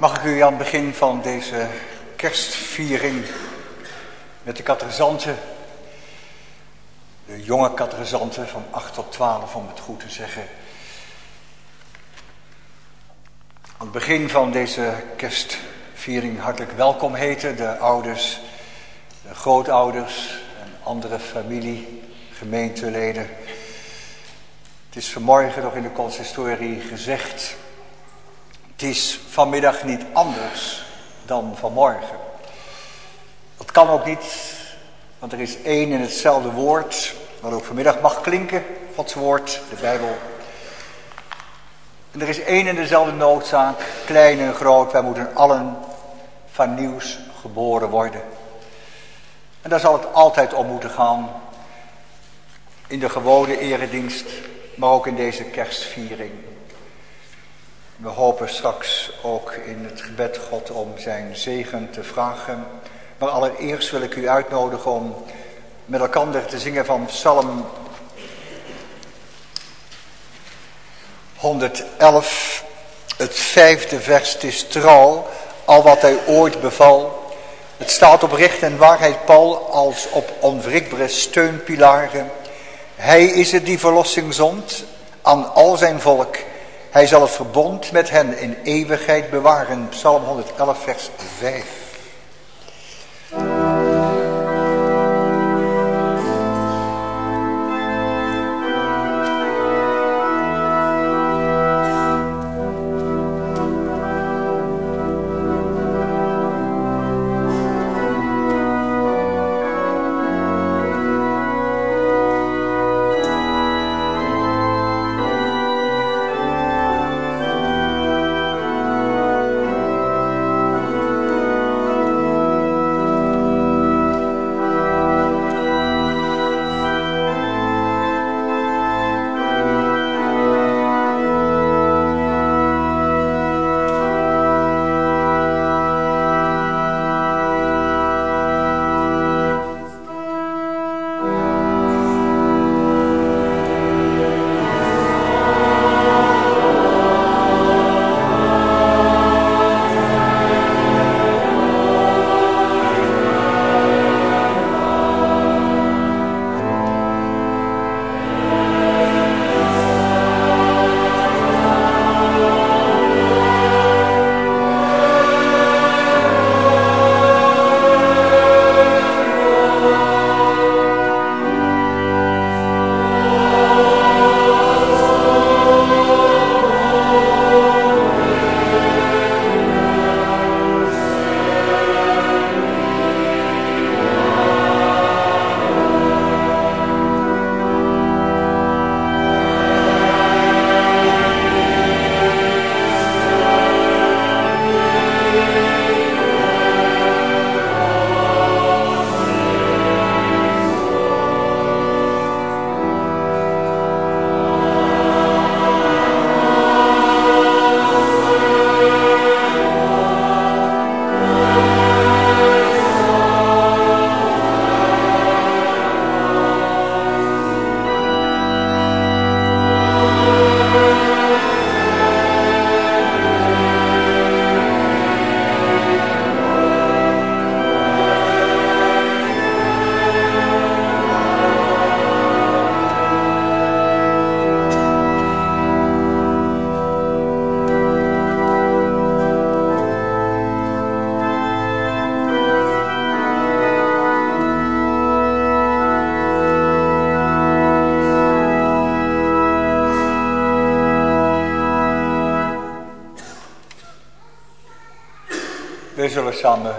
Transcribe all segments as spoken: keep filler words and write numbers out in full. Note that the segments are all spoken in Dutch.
Mag ik u aan het begin van deze kerstviering met de catechizanten, de jonge catechizanten van acht tot twaalf om het goed te zeggen, aan het begin van deze kerstviering hartelijk welkom heten, de ouders, de grootouders en andere familie, gemeenteleden. Het is vanmorgen nog in de consistorie gezegd, het is vanmiddag niet anders dan vanmorgen. Dat kan ook niet, want er is één en hetzelfde woord, wat ook vanmiddag mag klinken, Gods woord, de Bijbel. En er is één en dezelfde noodzaak, klein en groot, wij moeten allen van nieuws geboren worden. En daar zal het altijd om moeten gaan, in de gewone eredienst, maar ook in deze kerstviering. We hopen straks ook in het gebed God om zijn zegen te vragen. Maar allereerst wil ik u uitnodigen om met elkaar te zingen van Psalm honderdelf, het vijfde vers. Het is trouw, al wat hij ooit beval. Het staat op recht en waarheid Paul als op onwrikbare steunpilaren. Hij is het die verlossing zond aan al zijn volk. Hij zal het verbond met hen in eeuwigheid bewaren. Psalm honderdelf vers vijf. We zullen samen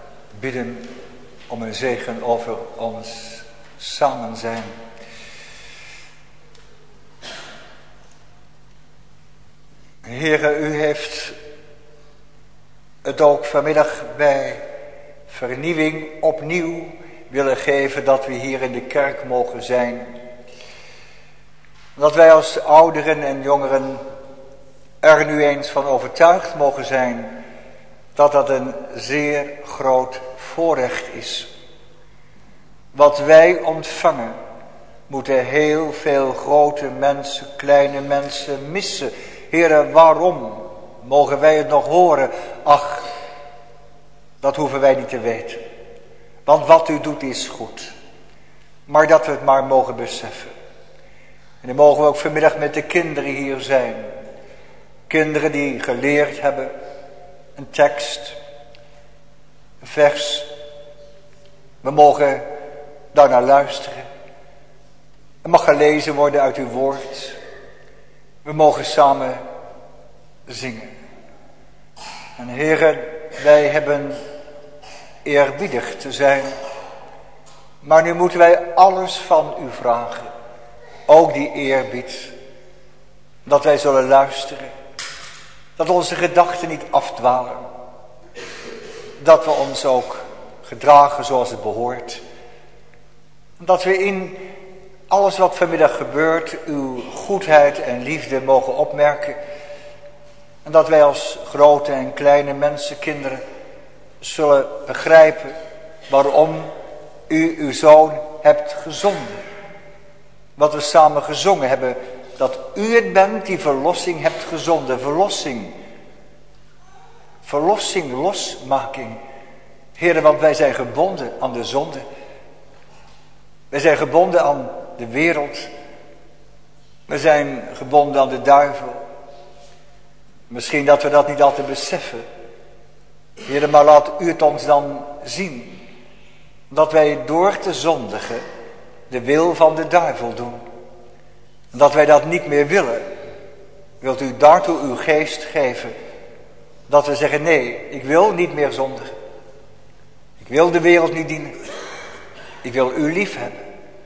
bidden om een zegen over ons samen zijn. Heere, u heeft het ook vanmiddag bij vernieuwing opnieuw willen geven dat we hier in de kerk mogen zijn. Dat wij als ouderen en jongeren er nu eens van overtuigd mogen zijn dat dat een zeer groot voorrecht is. Wat wij ontvangen, moeten heel veel grote mensen, kleine mensen missen. Heere, waarom? Mogen wij het nog horen? Ach, dat hoeven wij niet te weten. Want wat u doet is goed. Maar dat we het maar mogen beseffen. En dan mogen we ook vanmiddag met de kinderen hier zijn. Kinderen die geleerd hebben. Een tekst. Een vers. We mogen daar naar luisteren. Het mag gelezen worden uit uw woord. We mogen samen zingen. En heren, wij hebben eerbiedig te zijn. Maar nu moeten wij alles van u vragen. Ook die eerbied. Dat wij zullen luisteren. Dat onze gedachten niet afdwalen. Dat we ons ook gedragen zoals het behoort. Dat we in alles wat vanmiddag gebeurt uw goedheid en liefde mogen opmerken. En dat wij als grote en kleine mensen, kinderen, zullen begrijpen waarom u uw zoon hebt gezonden. Wat we samen gezongen hebben, dat u het bent die verlossing hebt gezonden. Verlossing. Verlossing, losmaking. Heren, want wij zijn gebonden aan de zonde. Wij zijn gebonden aan de wereld. We zijn gebonden aan de duivel. Misschien dat we dat niet altijd beseffen. Heren, maar laat u het ons dan zien. Dat wij door te zondigen de wil van de duivel doen. Dat wij dat niet meer willen. Wilt u daartoe uw geest geven. Dat we zeggen, nee, ik wil niet meer zondigen. Ik wil de wereld niet dienen. Ik wil u lief hebben.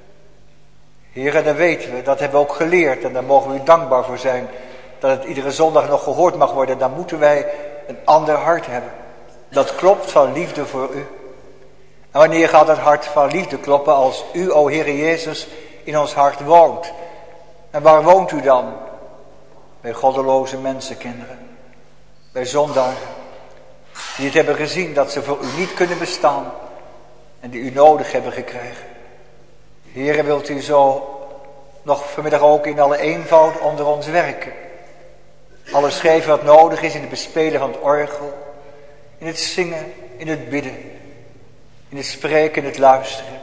Heren, dat weten we, dat hebben we ook geleerd. En daar mogen we u dankbaar voor zijn. Dat het iedere zondag nog gehoord mag worden. Dan moeten wij een ander hart hebben. Dat klopt van liefde voor u. En wanneer gaat het hart van liefde kloppen? Als u, o Heere Jezus, in ons hart woont. En waar woont u dan? Bij goddeloze mensenkinderen. Bij zondaren. Die het hebben gezien dat ze voor u niet kunnen bestaan. En die u nodig hebben gekregen. Heere, wilt u zo nog vanmiddag ook in alle eenvoud onder ons werken. Alles geven wat nodig is in het bespelen van het orgel. In het zingen, in het bidden. In het spreken, in het luisteren.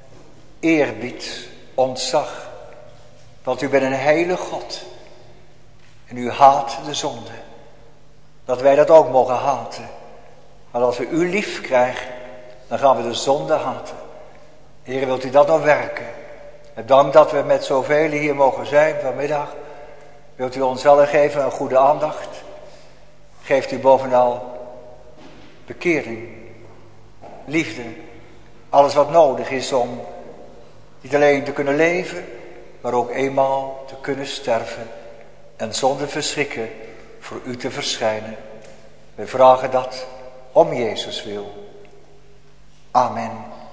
Eerbied, ontzag. Want u bent een heilige God. En u haat de zonde. Dat wij dat ook mogen haten. Maar als we u lief krijgen, dan gaan we de zonde haten. Heer, wilt u dat nog werken? En dank dat we met zoveel hier mogen zijn vanmiddag. Wilt u ons allen geven een goede aandacht? Geeft u bovenal bekering, liefde, alles wat nodig is om niet alleen te kunnen leven, maar ook eenmaal te kunnen sterven en zonder verschrikken voor u te verschijnen. We vragen dat om Jezus wil. Amen.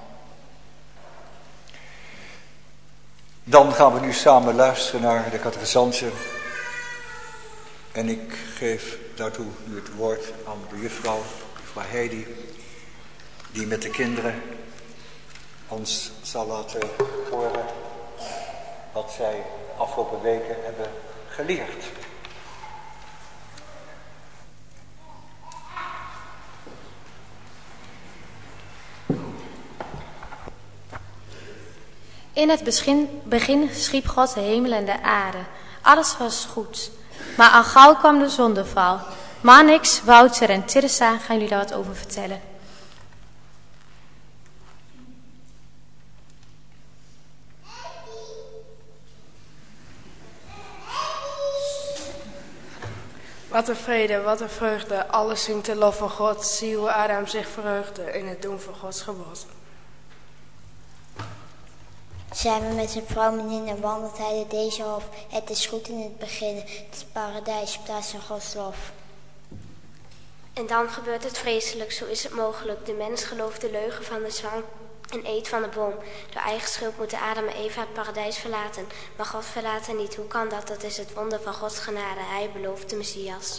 Dan gaan we nu samen luisteren naar de catechizanten. En ik geef daartoe nu het woord aan de juffrouw, juffrouw Heidi, die met de kinderen ons zal laten horen wat zij afgelopen weken hebben geleerd. In het begin, begin schiep God de hemel en de aarde. Alles was goed. Maar al gauw kwam de zondeval. Manix, Wouter en Teresa gaan jullie daar wat over vertellen. Wat een vrede, wat een vreugde. Alles zingt de lof van God. Zie hoe Adam zich verheugde in het doen van Gods gebod. Samen met zijn vrouw Menina wandelt hij door deze hof. Het is goed in het begin. Het is paradijs, plaats van Gods lof. En dan gebeurt het vreselijk, zo is het mogelijk. De mens gelooft de leugen van de slang en eet van de boom. Door eigen schuld moeten Adam en Eva het paradijs verlaten. Maar God verlaat hen niet. Hoe kan dat? Dat is het wonder van Gods genade. Hij belooft de Messias.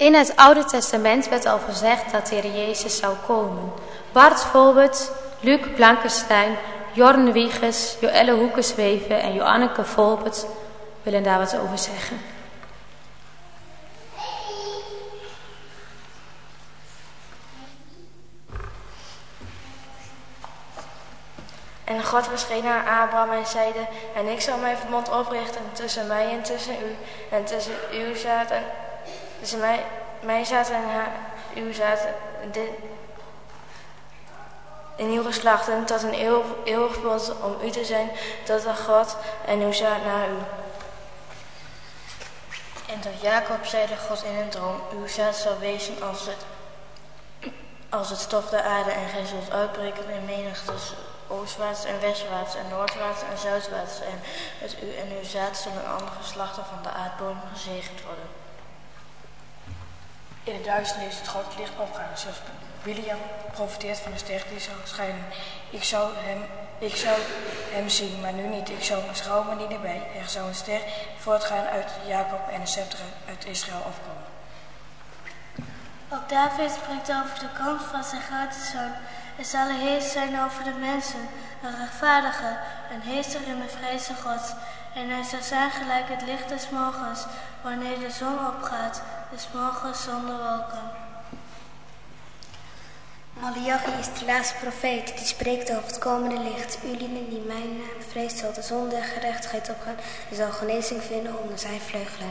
In het Oude Testament werd al gezegd dat de Heer Jezus zou komen. Bart Volbert, Luc Blankenstein, Jorn Wiegers, Joelle Hoekesweven en Joanneke Volbert willen daar wat over zeggen. En God verscheen aan Abraham en zeide, en ik zal mijn verbond oprichten tussen mij en tussen u, en tussen uw zaad en tussen mij, mijn zaad en haar, uw zaad, dit, in uw geslachten, tot een eeuwig, eeuwig verbond om u te zijn, tot de God en uw zaad naar u. En tot Jacob zeide God in een droom, uw zaad zal wezen als het, als het stof der aarde, en gij zult uitbreken in menigtes, oostwaarts en westwaarts en noordwaarts en zuidwaarts, en met u en uw zaad zullen andere geslachten van de aardbodem gezegend worden. In de duisternis is het grote licht opgaan, zoals William profiteert van de ster die zal schijnen. Ik zou hem, ik zou hem zien, maar nu niet. Ik zou schouw, maar niet erbij. Er zou een ster voortgaan uit Jacob en een scepter uit Israël afkomen. Ook David spreekt over de komst van zijn grote zoon. Er zal een heers zijn over de mensen, een rechtvaardige, een heerser in de vreze Gods. En hij zal zijn gelijk het licht des morgens, wanneer de zon opgaat, des morgens zonder wolken. Malachi is de laatste profeet, die spreekt over het komende licht. U lieden die mijn naam vreest, zal de zon der gerechtigheid opgaan en zal genezing vinden onder zijn vleugelen.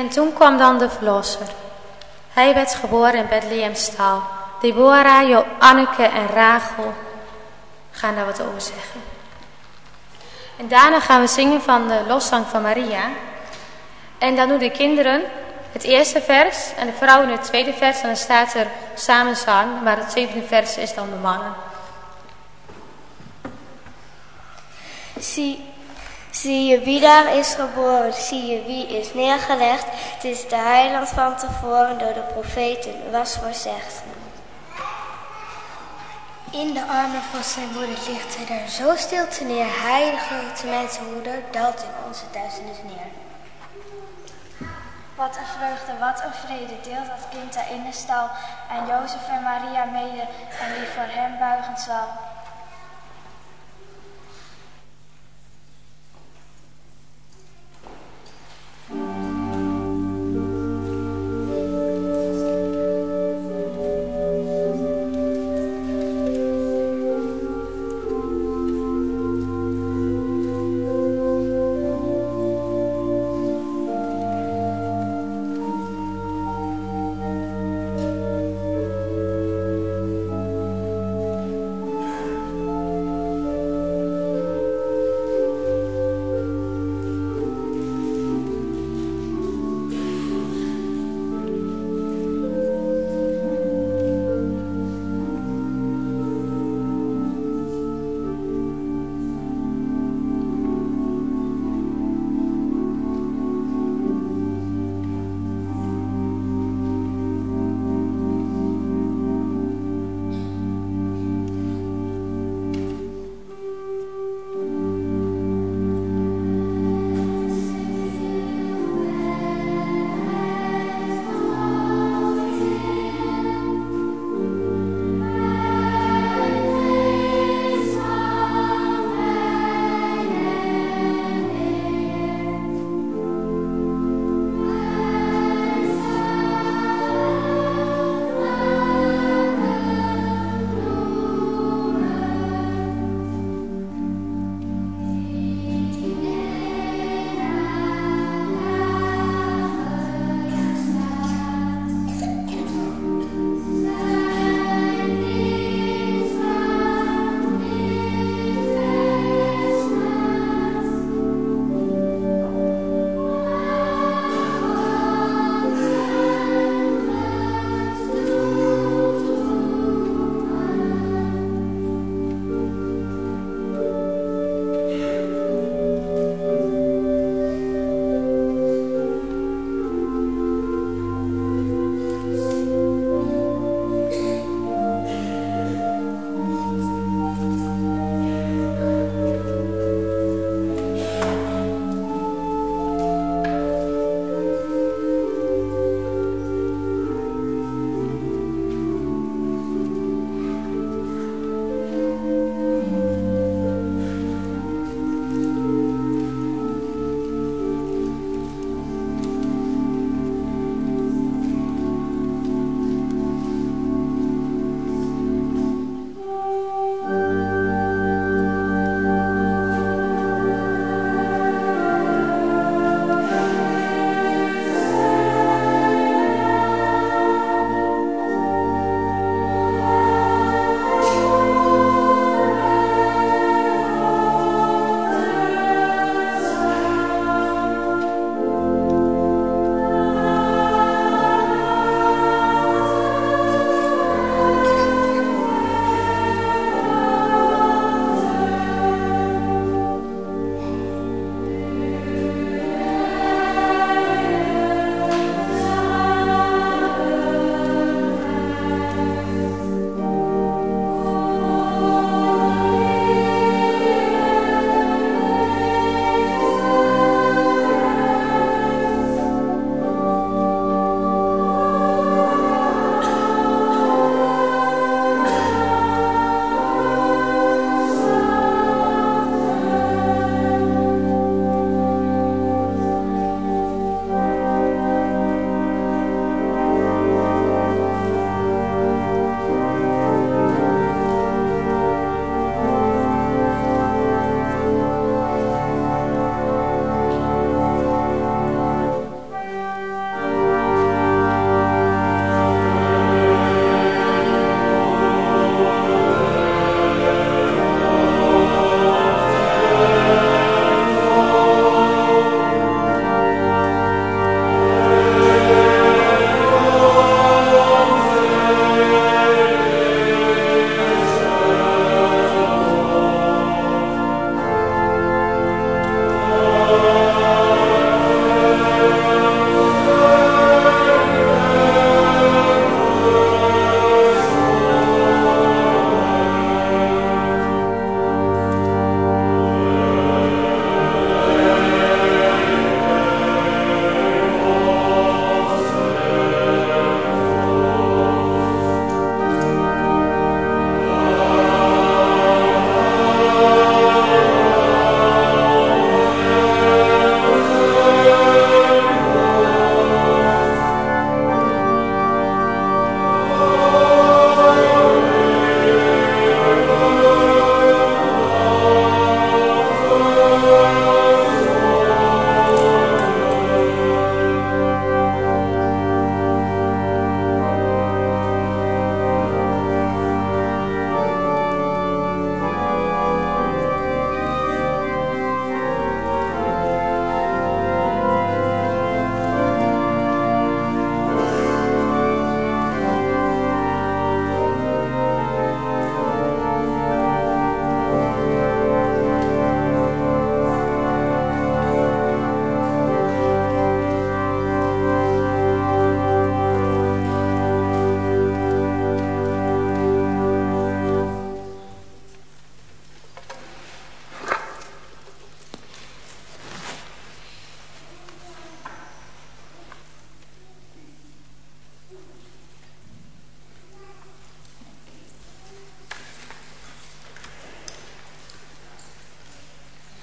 En toen kwam dan de verlosser. Hij werd geboren in Bethlehemstal. Deborah, Jo, Anneke en Rachel gaan daar wat over zeggen. En daarna gaan we zingen van de loszang van Maria. En dan doen de kinderen het eerste vers en de vrouwen het tweede vers. En dan staat er samenzang, maar het zevende vers is dan de mannen. Zie, zie je wie daar is geboren, zie je wie is neergelegd. Het is de heiland van tevoren, door de profeten was voorzegd. In de armen van zijn moeder ligt hij daar zo stil te neer. Heilige mensenmoeder daalt in onze duisternis neer. Wat een vreugde, wat een vrede, deelt dat kind daar in de stal. Aan Jozef en Maria mede, en wie voor hem buigen zal.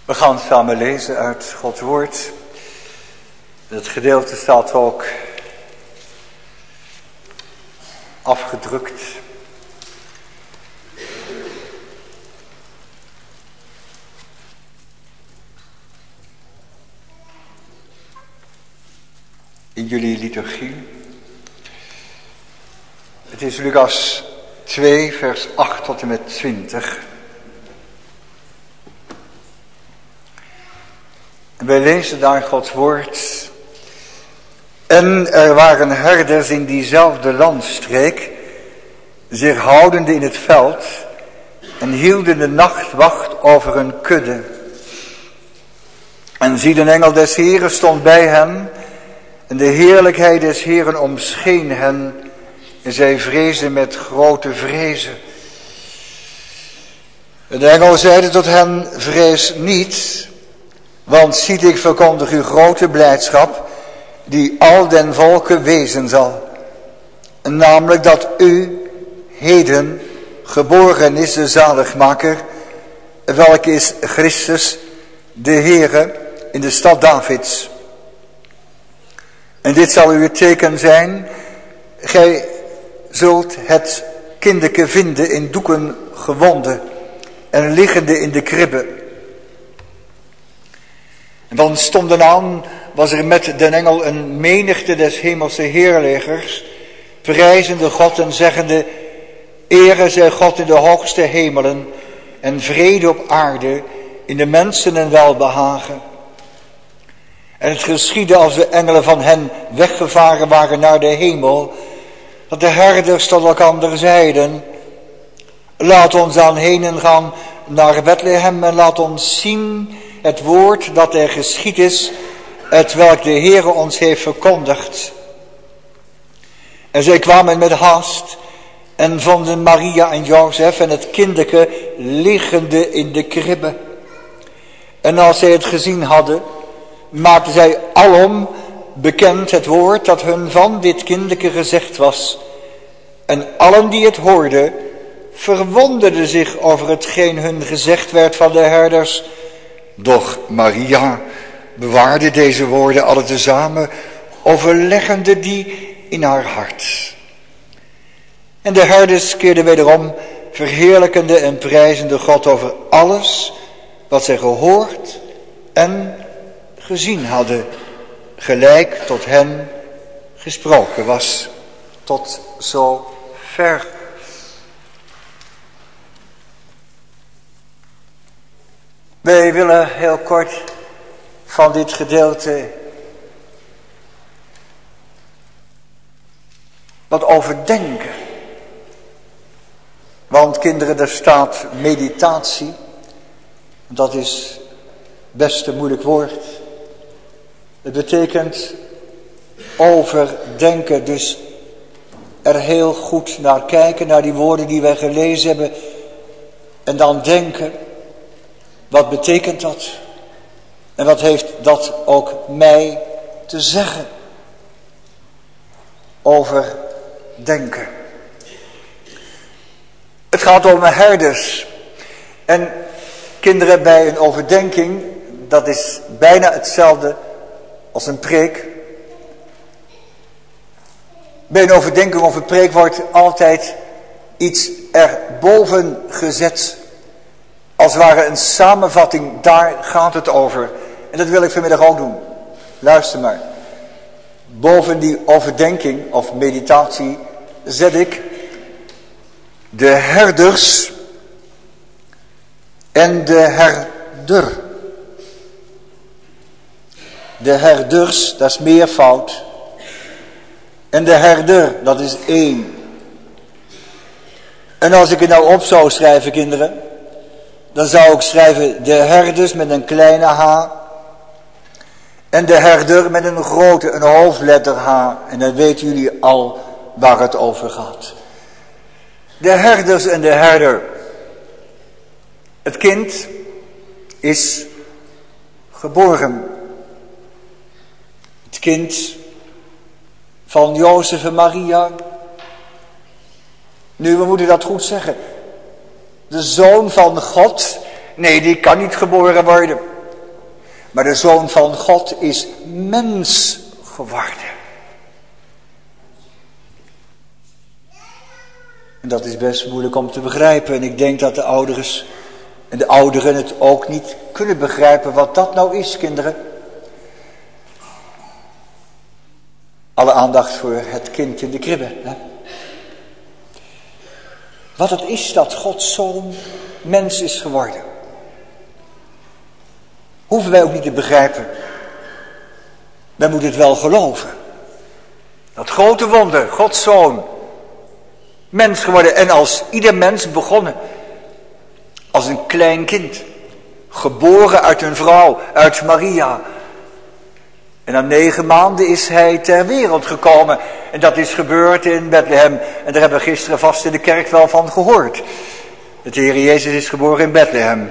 We gaan samen lezen uit Gods woord. Het gedeelte staat ook afgedrukt. In jullie liturgie. Het is Lucas twee, vers acht tot en met twintig. En wij lezen daar Gods woord. En er waren herders in diezelfde landstreek, zich houdende in het veld, en hielden de nacht wacht over een kudde. En zie, de engel des Heren stond bij hen, en de heerlijkheid des Heren omscheen hen, en zij vreesden met grote vrezen. En de engel zeide tot hen, vrees niet, want ziet, ik verkondig u grote blijdschap, die al den volken wezen zal. En namelijk dat u heden geboren is de zaligmaker, welke is Christus, de Heere, in de stad Davids. En dit zal uw teken zijn, gij zult het kindeke vinden in doeken gewonden en liggende in de kribbe. En dan stonden aan, was er met den engel een menigte des hemelse heerlegers, prijzende God en zeggende, ere zij God in de hoogste hemelen en vrede op aarde in de mensen en welbehagen. En het geschiedde als de engelen van hen weggevaren waren naar de hemel, dat de herders tot elkander zeiden, laat ons aan henen gaan naar Bethlehem en laat ons zien het woord dat er geschied is, het welk de Heere ons heeft verkondigd. En zij kwamen met haast en vonden Maria en Jozef en het kindeke liggende in de kribbe. En als zij het gezien hadden, maakten zij alom bekend het woord dat hun van dit kindeke gezegd was. En allen die het hoorden, verwonderden zich over hetgeen hun gezegd werd van de herders. Doch Maria bewaarde deze woorden alle tezamen, overleggende die in haar hart. En de herders keerden wederom, verheerlijkende en prijzende God over alles wat zij gehoord en gezien hadden, gelijk tot hen gesproken was. Tot zo ver. Wij willen heel kort van dit gedeelte wat overdenken. Want kinderen, er staat meditatie. Dat is best een moeilijk woord. Het betekent overdenken, dus er heel goed naar kijken, naar die woorden die wij gelezen hebben. En dan denken, wat betekent dat? En wat heeft dat ook mij te zeggen? Overdenken. Het gaat om herders. En kinderen, bij een overdenking, dat is bijna hetzelfde als een preek. Bij een overdenking of een preek wordt altijd iets erboven gezet. Als het ware een samenvatting, daar gaat het over. En dat wil ik vanmiddag ook doen. Luister maar. Boven die overdenking of meditatie zet ik de herders en de herder. De herders, dat is meervoud. En de herder, dat is één. En als ik het nou op zou schrijven, kinderen, dan zou ik schrijven de herders met een kleine h. En de herder met een grote, een hoofdletter H. En dan weten jullie al waar het over gaat. De herders en de herder. Het kind is geboren. Het kind van Jozef en Maria. Nu, we moeten dat goed zeggen. De zoon van God, nee, die kan niet geboren worden. Maar de Zoon van God is mens geworden. En dat is best moeilijk om te begrijpen. En ik denk dat de ouders en de ouderen het ook niet kunnen begrijpen wat dat nou is, kinderen. Alle aandacht voor het kind in de kribbe. Hè? Wat het is dat Gods Zoon mens is geworden. Hoeven wij ook niet te begrijpen. Wij moeten het wel geloven. Dat grote wonder, Gods Zoon, mens geworden. En als ieder mens begonnen. Als een klein kind. Geboren uit een vrouw, uit Maria. En na negen maanden is hij ter wereld gekomen. En dat is gebeurd in Bethlehem. En daar hebben we gisteren vast in de kerk wel van gehoord. Dat de Heer Jezus is geboren in Bethlehem.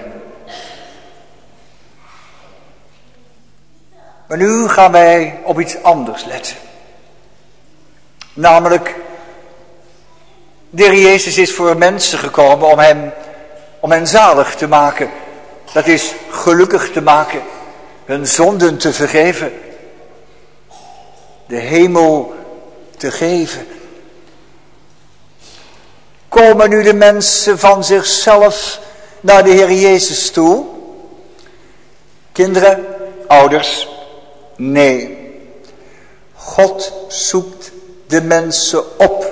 Maar nu gaan wij op iets anders letten. Namelijk, de Heer Jezus is voor mensen gekomen om hem, om hen zalig te maken. Dat is gelukkig te maken. Hun zonden te vergeven. De hemel te geven. Komen nu de mensen van zichzelf naar de Heer Jezus toe? Kinderen, ouders, nee. God zoekt de mensen op.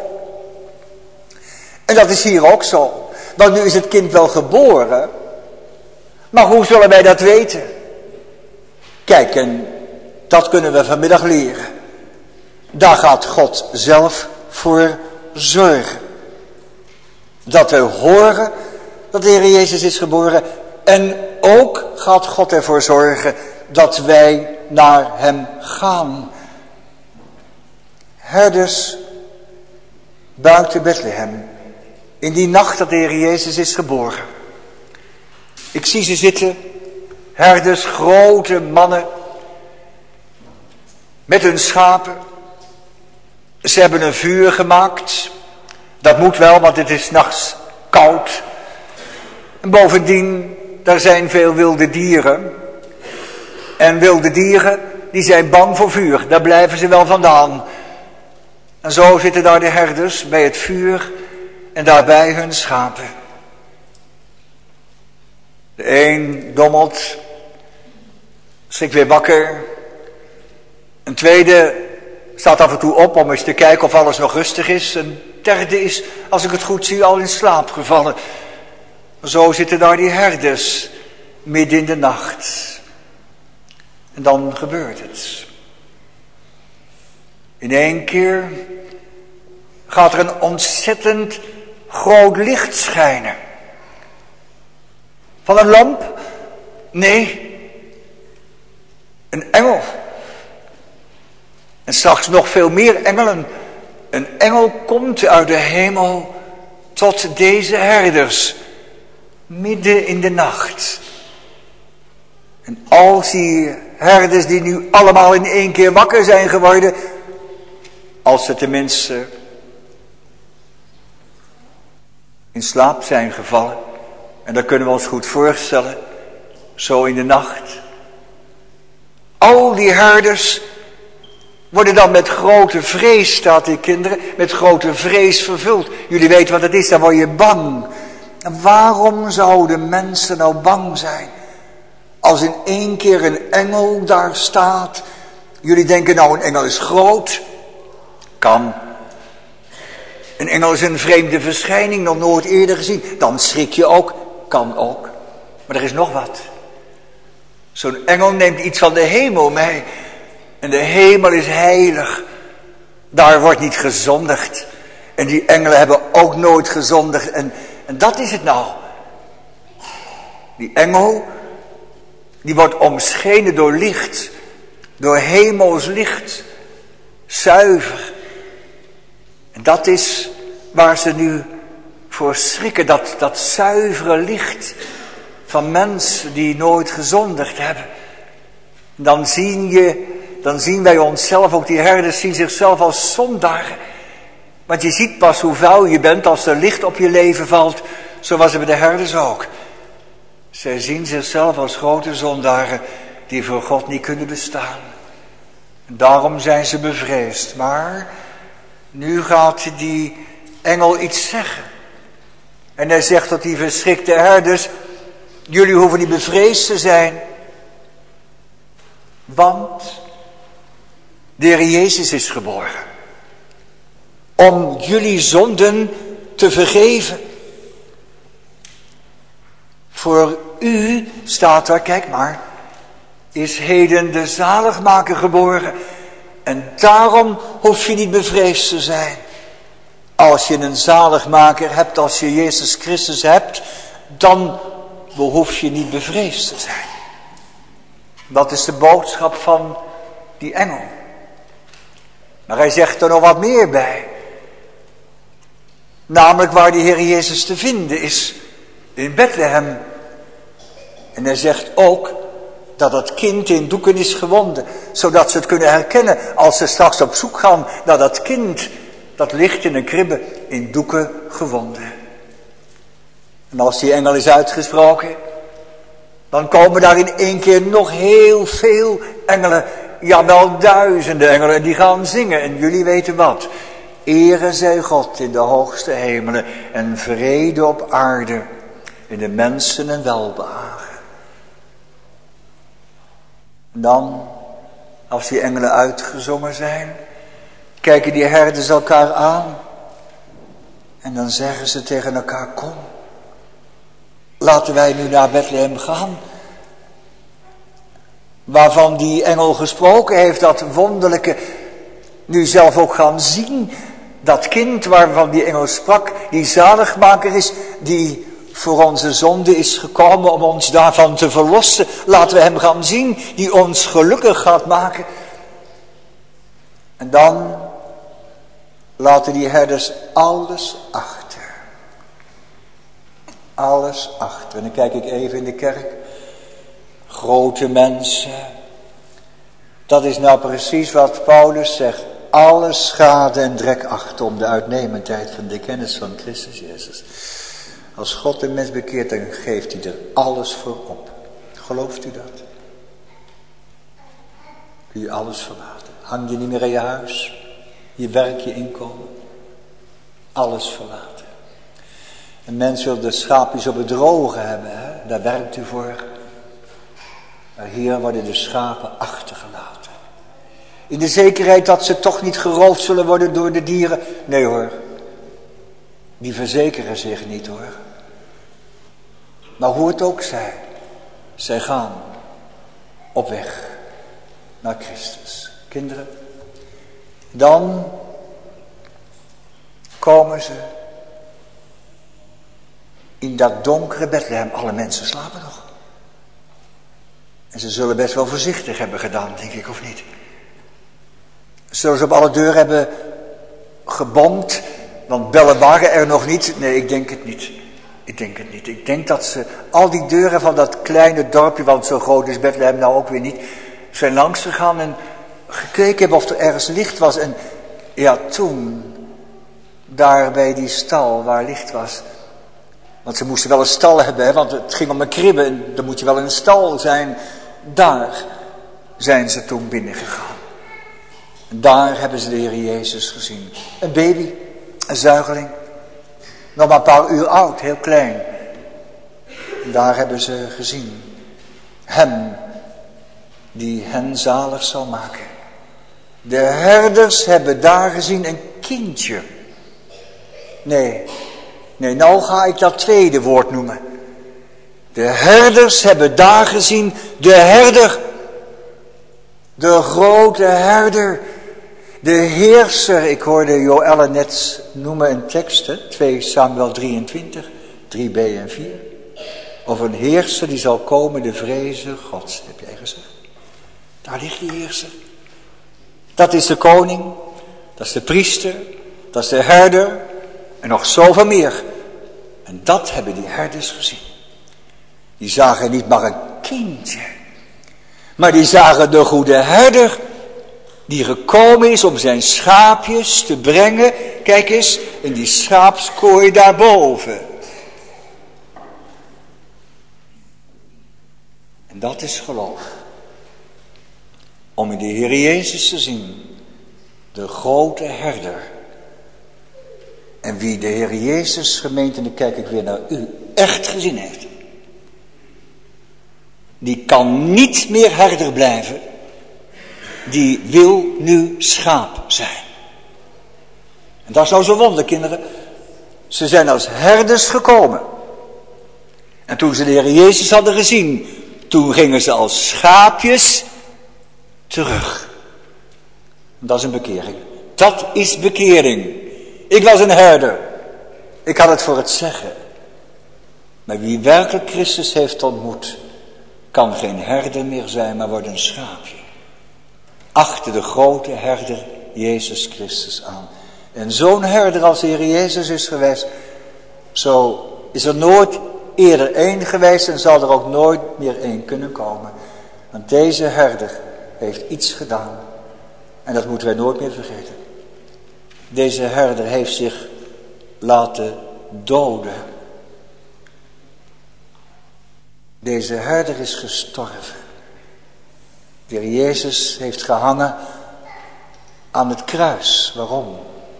En dat is hier ook zo. Want nu is het kind wel geboren. Maar hoe zullen wij dat weten? Kijk, en dat kunnen we vanmiddag leren. Daar gaat God zelf voor zorgen. Dat we horen dat de Heer Jezus is geboren. En ook gaat God ervoor zorgen dat wij naar hem gaan. Herders buiten Bethlehem. In die nacht dat de Heer Jezus is geboren. Ik zie ze zitten. Herders, grote mannen. Met hun schapen. Ze hebben een vuur gemaakt. Dat moet wel, want het is 's nachts koud. En bovendien, daar zijn veel wilde dieren. En wilde dieren, die zijn bang voor vuur. Daar blijven ze wel vandaan. En zo zitten daar de herders bij het vuur en daarbij hun schapen. De een dommelt, schrikt weer wakker. Een tweede staat af en toe op om eens te kijken of alles nog rustig is. Een derde is, als ik het goed zie, al in slaap gevallen. Zo zitten daar die herders midden in de nacht. En dan gebeurt het. In één keer gaat er een ontzettend groot licht schijnen. Van een lamp? Nee. Een engel. En straks nog veel meer engelen. Een engel komt uit de hemel tot deze herders. Midden in de nacht. En als die herders die nu allemaal in één keer wakker zijn geworden. Als ze tenminste in slaap zijn gevallen. En dat kunnen we ons goed voorstellen. Zo in de nacht. Al die herders worden dan met grote vrees, staat die kinderen, met grote vrees vervuld. Jullie weten wat het is, dan word je bang. En waarom zouden mensen nou bang zijn? Als in één keer een engel daar staat. Jullie denken nou een engel is groot. Kan. Een engel is een vreemde verschijning, nog nooit eerder gezien. Dan schrik je ook. Kan ook. Maar er is nog wat. Zo'n engel neemt iets van de hemel mee. En de hemel is heilig. Daar wordt niet gezondigd. En die engelen hebben ook nooit gezondigd. En, en dat is het nou. Die engel, die wordt omschenen door licht. Door hemels licht. Zuiver. En dat is waar ze nu voor schrikken. Dat, dat zuivere licht van mensen die nooit gezondigd hebben. Dan zien je... Dan zien wij onszelf, ook die herders zien zichzelf als zondaren. Want je ziet pas hoe vuil je bent als er licht op je leven valt. Zo was het bij de herders ook. Zij zien zichzelf als grote zondaren die voor God niet kunnen bestaan. Daarom zijn ze bevreesd. Maar nu gaat die engel iets zeggen. En hij zegt tot die verschrikte herders, jullie hoeven niet bevreesd te zijn. Want de Heer Jezus is geboren. Om jullie zonden te vergeven. Voor u, staat er, kijk maar, is heden de zaligmaker geboren. En daarom hoef je niet bevreesd te zijn. Als je een zaligmaker hebt, als je Jezus Christus hebt, dan behoef je niet bevreesd te zijn. Dat is de boodschap van die engel. Maar hij zegt er nog wat meer bij. Namelijk waar de Heer Jezus te vinden is, in Bethlehem. En hij zegt ook dat het kind in doeken is gewonden, zodat ze het kunnen herkennen als ze straks op zoek gaan naar dat kind. Dat ligt in een kribbe in doeken gewonden. En als die engel is uitgesproken, dan komen daar in één keer nog heel veel engelen. Ja, wel duizenden engelen. En die gaan zingen. En jullie weten wat. Ere zij God in de hoogste hemelen. En vrede op aarde. In de mensen een welbehagen. En dan, als die engelen uitgezongen zijn, kijken die herders elkaar aan. En dan zeggen ze tegen elkaar, kom. Laten wij nu naar Bethlehem gaan. Waarvan die engel gesproken heeft, dat wonderlijke, nu zelf ook gaan zien. Dat kind waarvan die engel sprak, die zaligmaker is, die voor onze zonde is gekomen om ons daarvan te verlossen. Laten we hem gaan zien, die ons gelukkig gaat maken. En dan laten die herders alles achter. Alles achter. En dan kijk ik even in de kerk. Grote mensen. Dat is nou precies wat Paulus zegt. Alle schade en drek achter om de uitnemendheid van de kennis van Christus Jezus. Als God een mens bekeert, dan geeft hij er alles voor op. Gelooft u dat? Kun je alles verlaten. Hang je niet meer aan je huis. Je werk, je inkomen. Alles verlaten. Een mens wil de schaapjes op het droge hebben. Hè? Daar werkt u voor. Maar hier worden de schapen achtergelaten. In de zekerheid dat ze toch niet geroofd zullen worden door de dieren. Nee hoor. Die verzekeren zich niet hoor. Maar hoe het ook zij. Zij gaan op weg naar Christus. Kinderen. Dan komen ze in dat donkere Bethlehem. Alle mensen slapen nog. En ze zullen best wel voorzichtig hebben gedaan, denk ik, of niet? Zullen ze op alle deuren hebben gebomd? Want bellen waren er nog niet. Nee, ik denk het niet. Ik denk het niet. Ik denk dat ze al die deuren van dat kleine dorpje, want zo groot is Bethlehem nou ook weer niet, zijn langs gegaan en gekeken hebben of er ergens licht was. En ja, toen, daar bij die stal waar licht was. Want ze moesten wel een stal hebben, hè, want het ging om een kribbe en dan moet je wel in een stal zijn. Daar zijn ze toen binnengegaan. En daar hebben ze de Heer Jezus gezien. Een baby, een zuigeling. Nog maar een paar uur oud, heel klein. En daar hebben ze gezien. Hem, die hen zalig zal maken. De herders hebben daar gezien een kindje. Nee, nee, nou ga ik dat tweede woord noemen. De herders hebben daar gezien de herder. De grote herder. De heerser. Ik hoorde Joelle net noemen een tekst. Hè? twee Samuel drieëntwintig. drie b en vier. Of een heerser die zal komen de vrezen Gods. Heb jij gezegd. Daar ligt die heerser. Dat is de koning. Dat is de priester. Dat is de herder. En nog zoveel meer. En dat hebben die herders gezien. Die zagen niet maar een kindje. Maar die zagen de goede herder. Die gekomen is om zijn schaapjes te brengen. Kijk eens, in die schaapskooi daarboven. En dat is geloof. Om in de Heer Jezus te zien, de grote herder. En wie de Heer Jezus, gemeente, en dan kijk ik weer naar u, echt gezien heeft. Die kan niet meer herder blijven. Die wil nu schaap zijn. En dat is nou zo wonder, kinderen. Ze zijn als herders gekomen. En toen ze de Heer Jezus hadden gezien, toen gingen ze als schaapjes terug. Dat is een bekering. Dat is bekering. Ik was een herder. Ik had het voor het zeggen. Maar wie werkelijk Christus heeft ontmoet, kan geen herder meer zijn, maar wordt een schaapje. Achter de grote herder Jezus Christus aan. En zo'n herder als de Heer Jezus is geweest, zo is er nooit eerder één geweest en zal er ook nooit meer één kunnen komen. Want deze herder heeft iets gedaan. En dat moeten wij nooit meer vergeten. Deze herder heeft zich laten doden. Deze herder is gestorven. De Heer Jezus heeft gehangen aan het kruis. Waarom?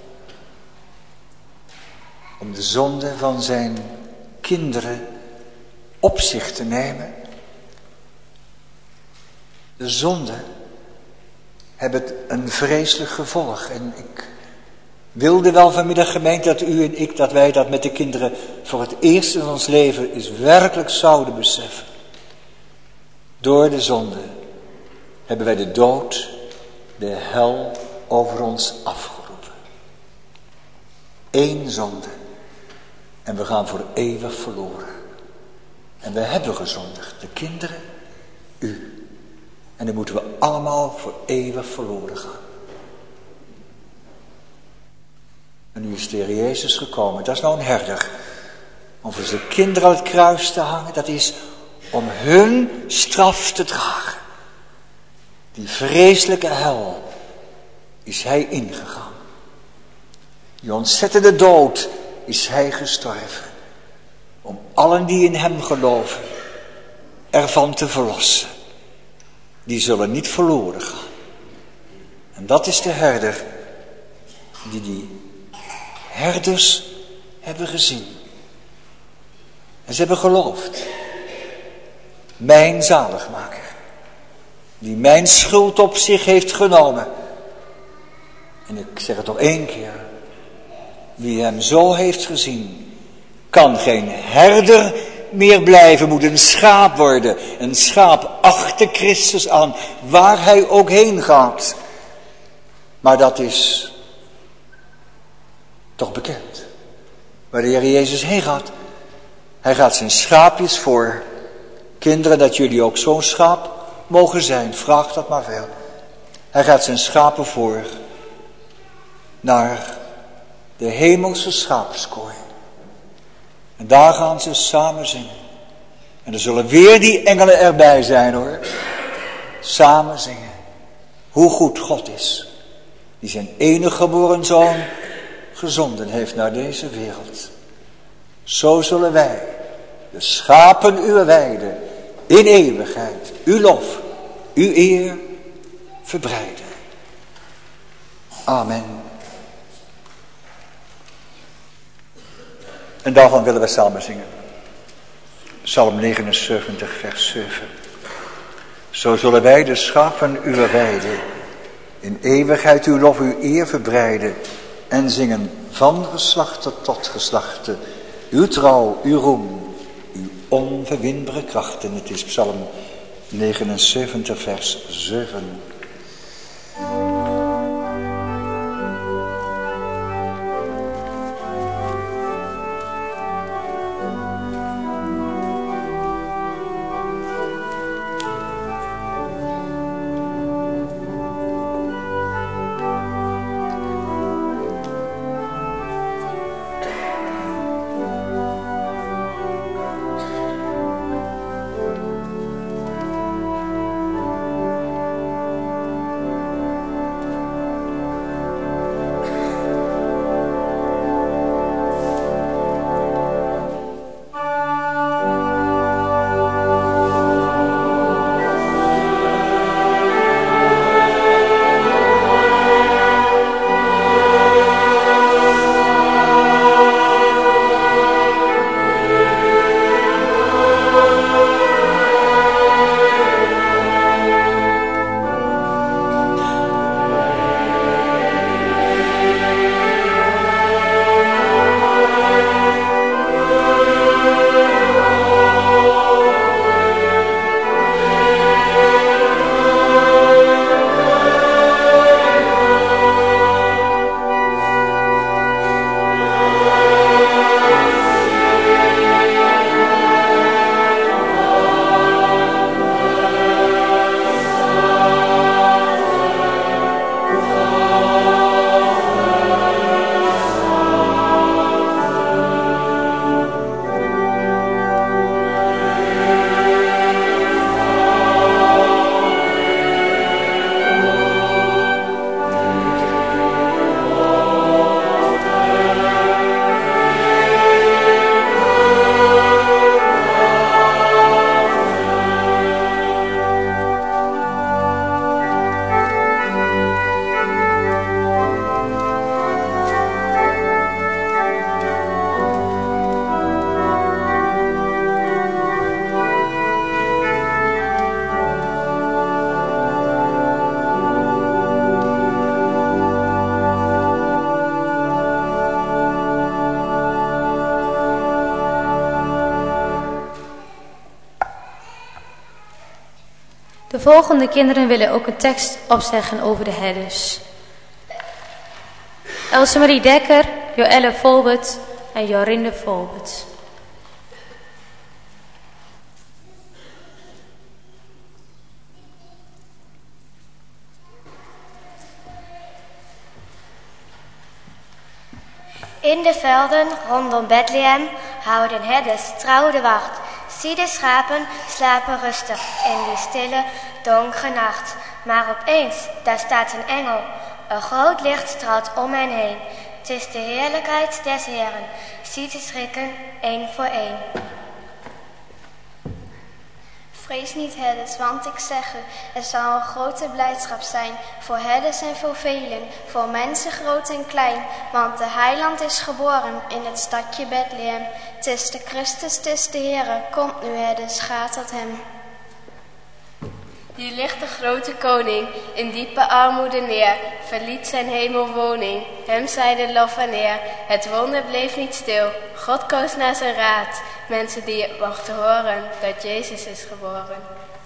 Om de zonde van zijn kinderen op zich te nemen. De zonden hebben een vreselijk gevolg. En ik wilde wel vanmiddag, gemeente, dat u en ik, dat wij dat met de kinderen voor het eerst in ons leven is werkelijk zouden beseffen. Door de zonde hebben wij de dood, de hel over ons afgeroepen. Eén zonde. En we gaan voor eeuwig verloren. En we hebben gezondigd. De kinderen, u. En dan moeten we allemaal voor eeuwig verloren gaan. En nu is de Heer Jezus gekomen. Dat is nou een herder. Om voor zijn kinderen aan het kruis te hangen. Dat is om hun straf te dragen. Die vreselijke hel is hij ingegaan. Die ontzettende dood is hij gestorven. Om allen die in hem geloven ervan te verlossen. Die zullen niet verloren gaan. En dat is de herder die die herders hebben gezien. En ze hebben geloofd. Mijn zaligmaker. Die mijn schuld op zich heeft genomen. En ik zeg het nog één keer. Wie hem zo heeft gezien, kan geen herder meer blijven, moet een schaap worden. Een schaap achter Christus aan, waar hij ook heen gaat. Maar dat is toch bekend. Waar de Heer Jezus heen gaat. Hij gaat zijn schaapjes voor. Kinderen, dat jullie ook zo'n schaap mogen zijn. Vraag dat maar veel. Hij gaat zijn schapen voor. Naar de hemelse schaapskooi. En daar gaan ze samen zingen. En er zullen weer die engelen erbij zijn hoor. Samen zingen. Hoe goed God is. Die zijn enige geboren zoon gezonden heeft naar deze wereld. Zo zullen wij, de schapen uw weide, in eeuwigheid, uw lof, uw eer verbreiden. Amen. En daarvan willen we samen zingen. Psalm negenenzeventig, vers zeven. Zo zullen wij de schapen uw weide, in eeuwigheid uw lof, uw eer verbreiden. En zingen van geslachte tot geslachte, uw trouw, uw roem, uw onverwinbare krachten. Het is Psalm negenenzeventig, vers zeven. De volgende kinderen willen ook een tekst opzeggen over de herders. Else Marie Dekker, Joelle Volbert en Jorinde Volbert. In de velden rondom Bethlehem houden herders trouw de wacht. Zie de schapen slapen rustig in die stille, donkere nacht. Maar opeens, daar staat een engel. Een groot licht straalt om hen heen. Het is de heerlijkheid des Heeren. Zie te schrikken, één voor één. Vrees niet, herders, want ik zeg u, er zal een grote blijdschap zijn voor herders en voor velen, voor mensen groot en klein, want de heiland is geboren in het stadje Bethlehem. Het is de Christus, het is de Heere, komt nu herders, gaat tot hem. Hier ligt de grote koning, in diepe armoede neer, verliet zijn hemelwoning, hem zij de lof en eer. Het wonder bleef niet stil, God koos naar zijn raad, mensen die het mochten horen, dat Jezus is geboren.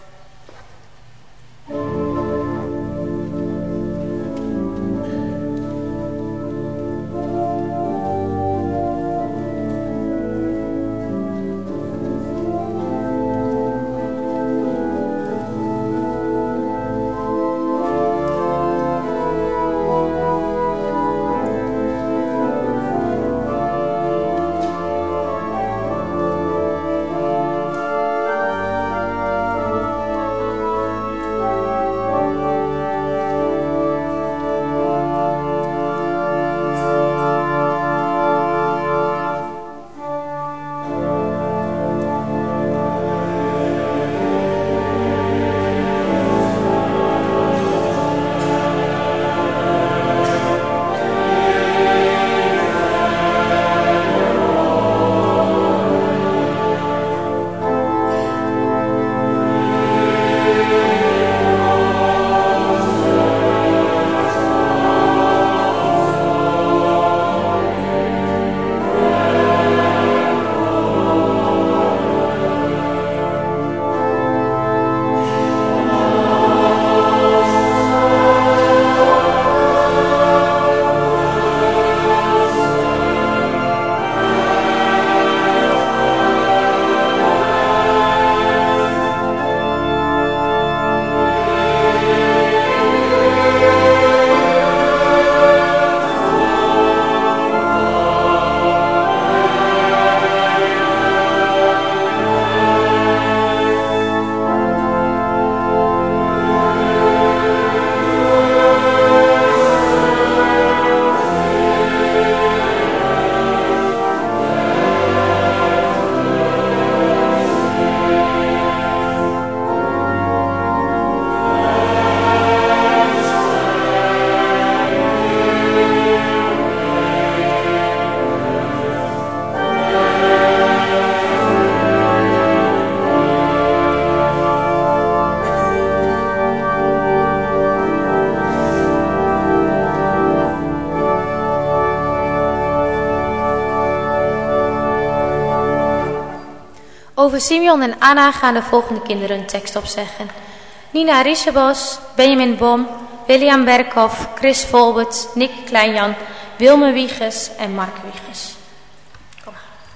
Over Simeon en Anna gaan de volgende kinderen een tekst opzeggen. Nina Rischebos, Benjamin Bom, William Berkhoff, Chris Volbert, Nick Kleinjan, Wilme Wiegers en Mark Wiegers. Kom.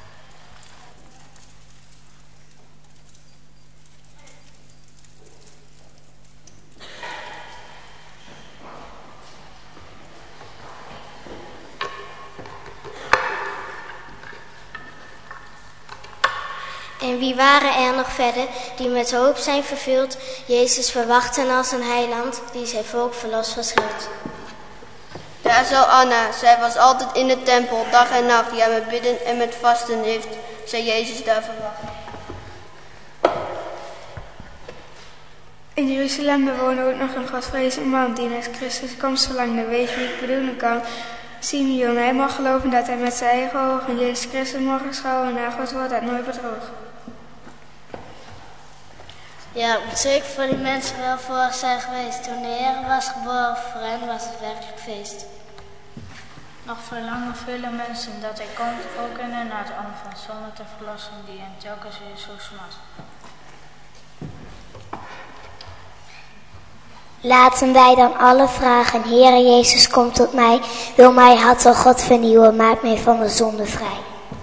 En wie waren er nog verder, die met hoop zijn vervuld, Jezus verwachten als een heiland, die zijn volk verlost van schuld. Daar zal Anna, zij was altijd in de tempel, dag en nacht, ja met bidden en met vasten heeft zij Jezus daar verwacht. In Jeruzalem bewoonde ook nog een godvrezend man, die naar Christus komst verlangde. Weet wie ik bedoelen kan? Simeon, hij mag geloven dat hij met zijn eigen ogen Jezus Christus mag schouwen en naar Gods woord dat nooit bedroog. Ja, het moet zeker voor die mensen wel vorig zijn geweest. Toen de Heer was geboren, voor hen was het werkelijk feest. Nog verlangen vele mensen dat hij komt, ook in hun hart om van zonde te verlossen die hen telkens weer zo smat. Laten wij dan alle vragen, Heere Jezus, kom tot mij. Wil mij hart, o God, vernieuwen, maak mij van de zonde vrij.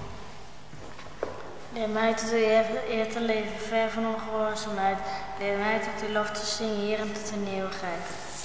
Leer mij tot uw eer, eer te leven, ver van ongehoorzaamheid. Leer mij tot uw lof te zingen, Heer, en tot de eeuwigheid.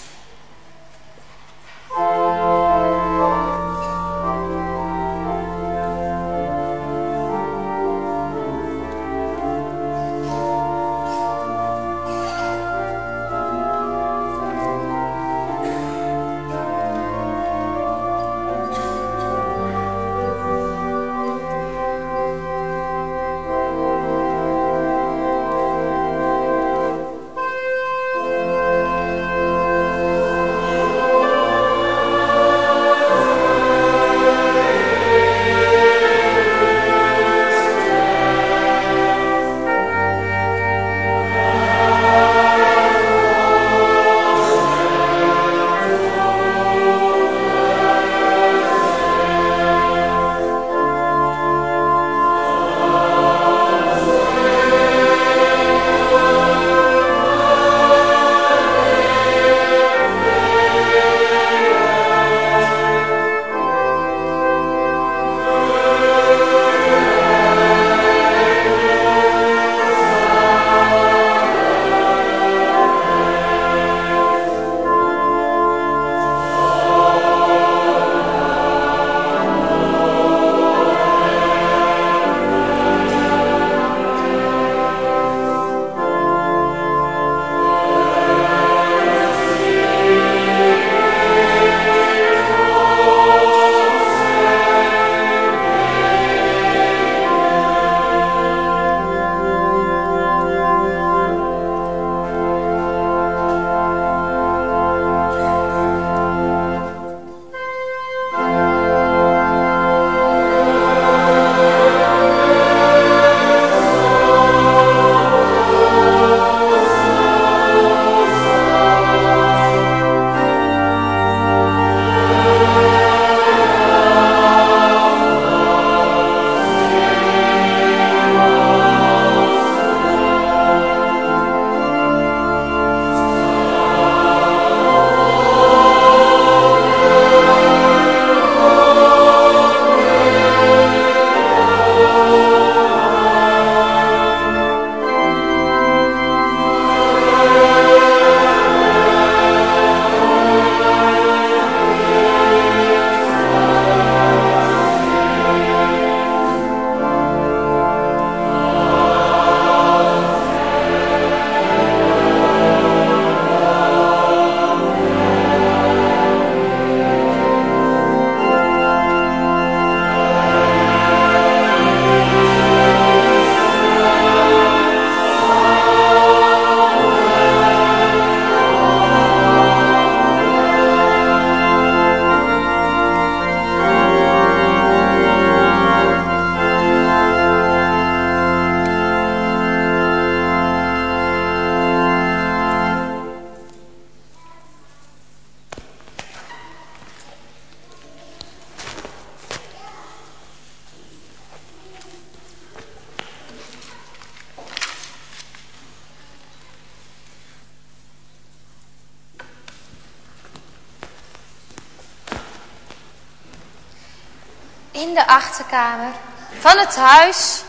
In de achterkamer van het huis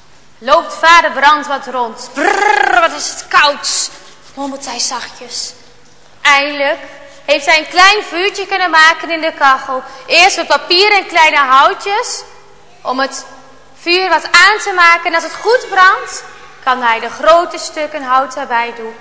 loopt vader Brandwat rond. Brrr, wat is het koud, mompelt hij zachtjes. Eindelijk heeft hij een klein vuurtje kunnen maken in de kachel. Eerst met papier en kleine houtjes om het vuur wat aan te maken. En als het goed brandt, kan hij de grote stukken hout erbij doen.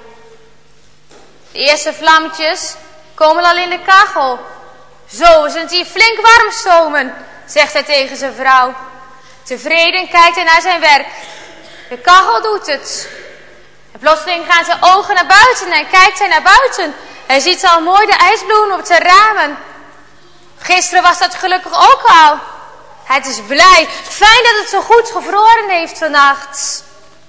De eerste vlammetjes komen al in de kachel. Zo is het hier flink warm stomen, zegt hij tegen zijn vrouw. Tevreden kijkt hij naar zijn werk. De kachel doet het. En plotseling gaan zijn ogen naar buiten en kijkt hij naar buiten. Hij ziet al mooi de ijsbloemen op zijn ramen. Gisteren was dat gelukkig ook al. Hij is blij. Fijn dat het zo goed gevroren heeft vannacht.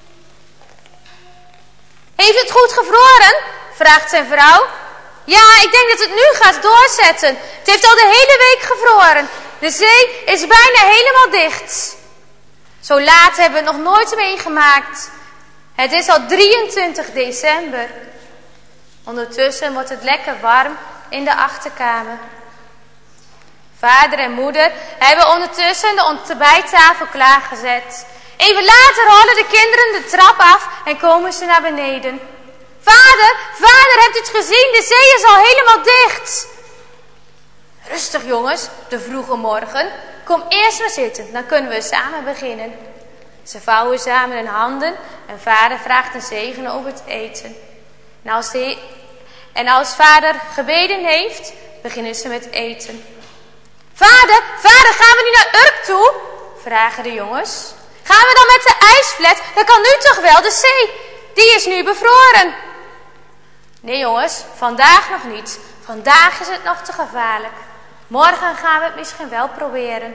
Heeft het goed gevroren? Vraagt zijn vrouw. Ja, ik denk dat het nu gaat doorzetten. Het heeft al de hele week gevroren. De zee is bijna helemaal dicht. Zo laat hebben we het nog nooit meegemaakt. Het is al drieëntwintig december. Ondertussen wordt het lekker warm in de achterkamer. Vader en moeder hebben ondertussen de ontbijttafel klaargezet. Even later rollen de kinderen de trap af en komen ze naar beneden. Vader, vader, hebt u het gezien? De zee is al helemaal dicht. Rustig jongens, de vroege morgen. Kom eerst maar zitten, dan kunnen we samen beginnen. Ze vouwen samen hun handen en vader vraagt een zegen over het eten. En als, de, en als vader gebeden heeft, beginnen ze met eten. Vader, vader, gaan we nu naar Urk toe? Vragen de jongens. Gaan we dan met de ijsflat? Dat kan nu toch wel, de zee, die is nu bevroren. Nee jongens, vandaag nog niet. Vandaag is het nog te gevaarlijk. Morgen gaan we het misschien wel proberen.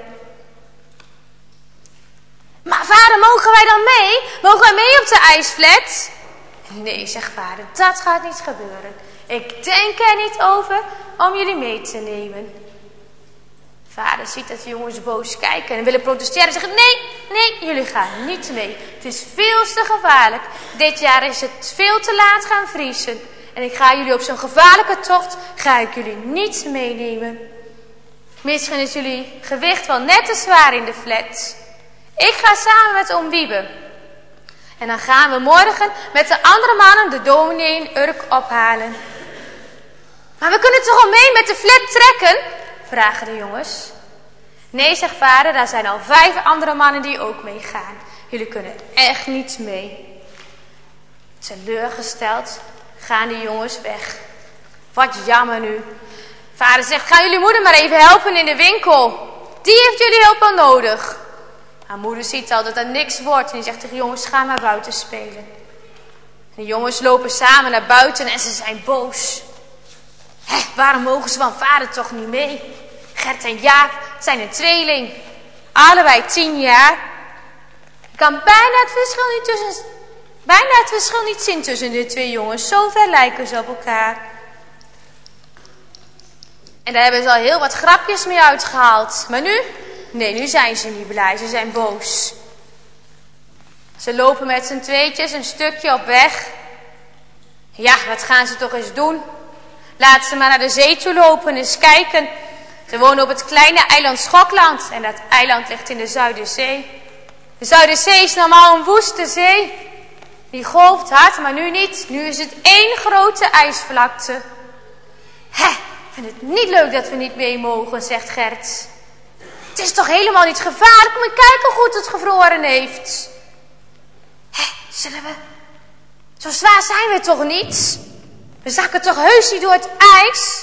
Maar vader, mogen wij dan mee? Mogen wij mee op de ijsflat? Nee, zegt vader, dat gaat niet gebeuren. Ik denk er niet over om jullie mee te nemen. Vader ziet dat de jongens boos kijken en willen protesteren en zeggen, nee, nee, jullie gaan niet mee. Het is veel te gevaarlijk. Dit jaar is het veel te laat gaan vriezen. En ik ga jullie op zo'n gevaarlijke tocht, ga ik jullie niet meenemen. Misschien is jullie gewicht wel net te zwaar in de flat. Ik ga samen met oom Wiebe. En dan gaan we morgen met de andere mannen de dominee in Urk ophalen. Maar we kunnen toch al mee met de flat trekken? Vragen de jongens. Nee, zegt vader, daar zijn al vijf andere mannen die ook meegaan. Jullie kunnen echt niet mee. Teleurgesteld gaan de jongens weg. Wat jammer nu. Vader zegt, gaan jullie moeder maar even helpen in de winkel. Die heeft jullie hulp wel nodig. Haar moeder ziet al dat er niks wordt en die zegt tegen de jongens, ga maar buiten spelen. De jongens lopen samen naar buiten en ze zijn boos. Hé, waarom mogen ze van vader toch niet mee? Gert en Jaap zijn een tweeling. Allebei tien jaar. Ik kan bijna het verschil niet tussen, bijna het verschil niet zien tussen de twee jongens. Zo ver lijken ze op elkaar. En daar hebben ze al heel wat grapjes mee uitgehaald. Maar nu? Nee, nu zijn ze niet blij. Ze zijn boos. Ze lopen met z'n tweetjes een stukje op weg. Ja, wat gaan ze toch eens doen? Laat ze maar naar de zee toe lopen en eens kijken. Ze wonen op het kleine eiland Schokland. En dat eiland ligt in de Zuiderzee. De Zuiderzee is normaal een woeste zee. Die golft hard, maar nu niet. Nu is het één grote ijsvlakte. Hè, ik vind het niet leuk dat we niet mee mogen, zegt Gert. Het is toch helemaal niet gevaarlijk? Moet je kijken hoe goed het gevroren heeft. Hé, zullen we... Zo zwaar zijn we toch niet? We zakken toch heus niet door het ijs?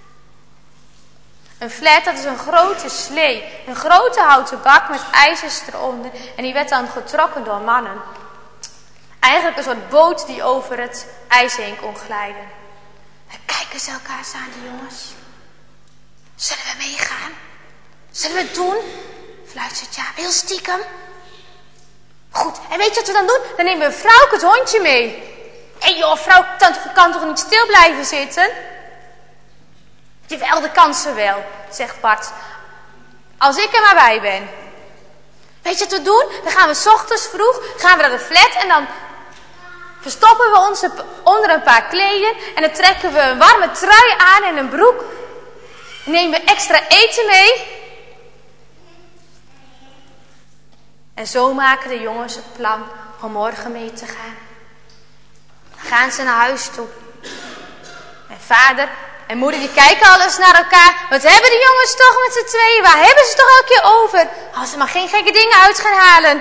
Een flat, dat is een grote slee. Een grote houten bak met ijzers eronder. En die werd dan getrokken door mannen. Eigenlijk een soort boot die over het ijs heen kon glijden. En kijken ze elkaar aan, die jongens. Zullen we meegaan? Zullen we het doen? Fluistert ja, heel stiekem. Goed, en weet je wat we dan doen? Dan nemen we Vrouwke het hondje mee. Hé joh, vrouw kan toch niet stil blijven zitten? Jawel, de kansen wel, zegt Bart. Als ik er maar bij ben. Weet je wat we doen? Dan gaan we 's ochtends vroeg, gaan we naar de flat en dan verstoppen we ons onder een paar kleden. En dan trekken we een warme trui aan en een broek. Nemen we extra eten mee. En zo maken de jongens het plan om morgen mee te gaan. Dan gaan ze naar huis toe. En vader en moeder die kijken al eens naar elkaar. Wat hebben de jongens toch met z'n tweeën? Waar hebben ze toch elke keer over? Als ze maar geen gekke dingen uit gaan halen.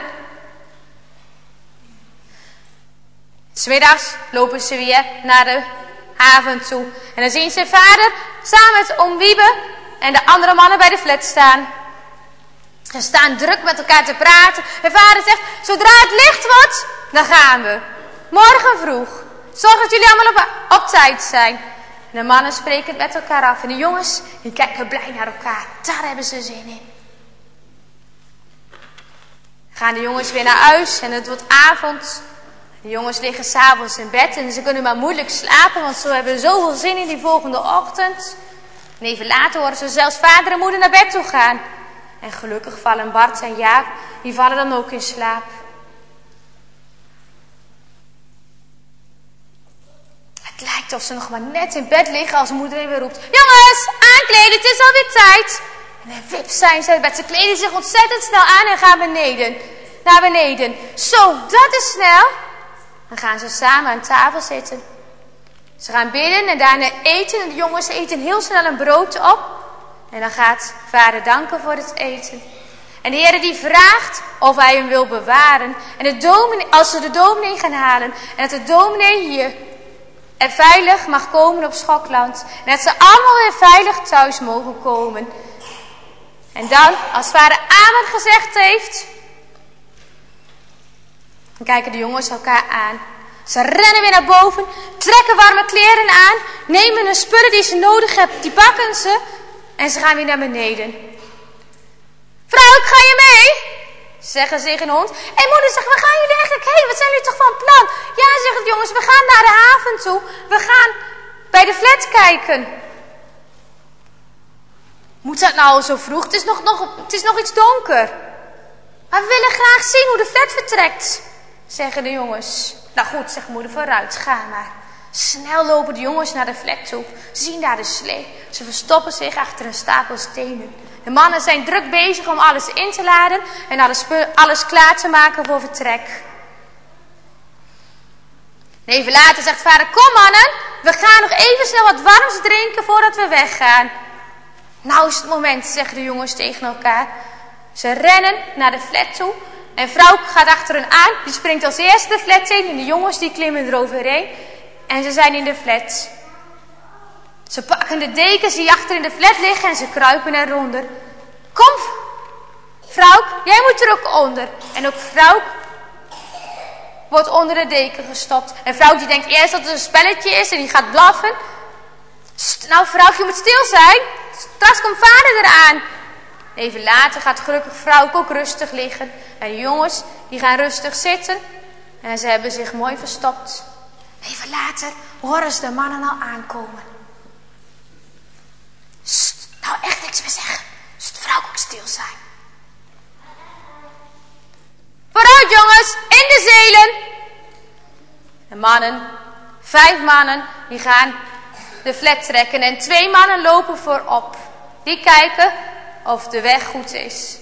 'S Middags lopen ze weer naar de haven toe. En dan zien ze vader samen met oom Wiebe en de andere mannen bij de flat staan. Ze staan druk met elkaar te praten. En vader zegt, zodra het licht wordt, dan gaan we. Morgen vroeg. Zorg dat jullie allemaal op, op tijd zijn. En de mannen spreken het met elkaar af. En de jongens, die kijken blij naar elkaar. Daar hebben ze zin in. Gaan de jongens weer naar huis en het wordt avond. De jongens liggen s'avonds in bed en ze kunnen maar moeilijk slapen, want ze hebben zoveel zin in die volgende ochtend. En even later horen ze zelfs vader en moeder naar bed toe gaan. En gelukkig vallen Bart en Jaap, die vallen dan ook in slaap. Het Het lijkt of ze nog maar net in bed liggen als moeder weer roept. Jongens, aankleden, het is alweer tijd. En wip zijn ze uit bed. Ze kleden zich ontzettend snel aan en gaan beneden. Naar beneden. Zo, dat is snel. Dan gaan ze samen aan tafel zitten. Ze gaan bidden en daarna eten. En de jongens eten heel snel een brood op. En dan gaat vader danken voor het eten. En de Heer die vraagt of hij hem wil bewaren. En de dominee, als ze de dominee gaan halen. En dat de dominee hier en veilig mag komen op Schokland. En dat ze allemaal weer veilig thuis mogen komen. En dan, als vader amen gezegd heeft, dan kijken de jongens elkaar aan. Ze rennen weer naar boven, trekken warme kleren aan, nemen de spullen die ze nodig hebben, die pakken ze en ze gaan weer naar beneden. Vrouw, ga je mee? Zeggen ze tegen de hond. En moeder zegt, waar gaan jullie eigenlijk heen? Wat zijn jullie toch van plan? Ja, zeggen de jongens, we gaan naar de haven toe. We gaan bij de flat kijken. Moet dat nou al zo vroeg? Het is nog, nog, het is nog iets donker. Maar we willen graag zien hoe de flat vertrekt, zeggen de jongens. Nou goed, zegt moeder, vooruit, ga maar. Snel lopen de jongens naar de flat toe. Ze zien daar de slee. Ze verstoppen zich achter een stapel stenen. De mannen zijn druk bezig om alles in te laden en alles, alles klaar te maken voor vertrek. Even later zegt vader, kom mannen, we gaan nog even snel wat warms drinken voordat we weggaan. Nou is het moment, zeggen de jongens tegen elkaar. Ze rennen naar de flat toe en vrouw gaat achter hen aan. Die springt als eerste de flat in en de jongens die klimmen eroverheen. En ze zijn in de flat. Ze pakken de dekens die achter in de flat liggen en ze kruipen eronder. Kom, vrouw, jij moet er ook onder. En ook vrouw wordt onder de deken gestopt. En vrouw die denkt eerst dat het een spelletje is en die gaat blaffen. St, nou vrouw, je moet stil zijn. Straks komt vader eraan. Even later gaat gelukkig vrouw ook rustig liggen. En de jongens die gaan rustig zitten. En ze hebben zich mooi verstopt. Even later horen ze de mannen al aankomen. Sst, nou echt niks meer zeggen. Sst, vrouw ook stil zijn. Vooruit jongens, in de zeilen. De mannen, vijf mannen, die gaan de flat trekken. En twee mannen lopen voorop. Die kijken of de weg goed is.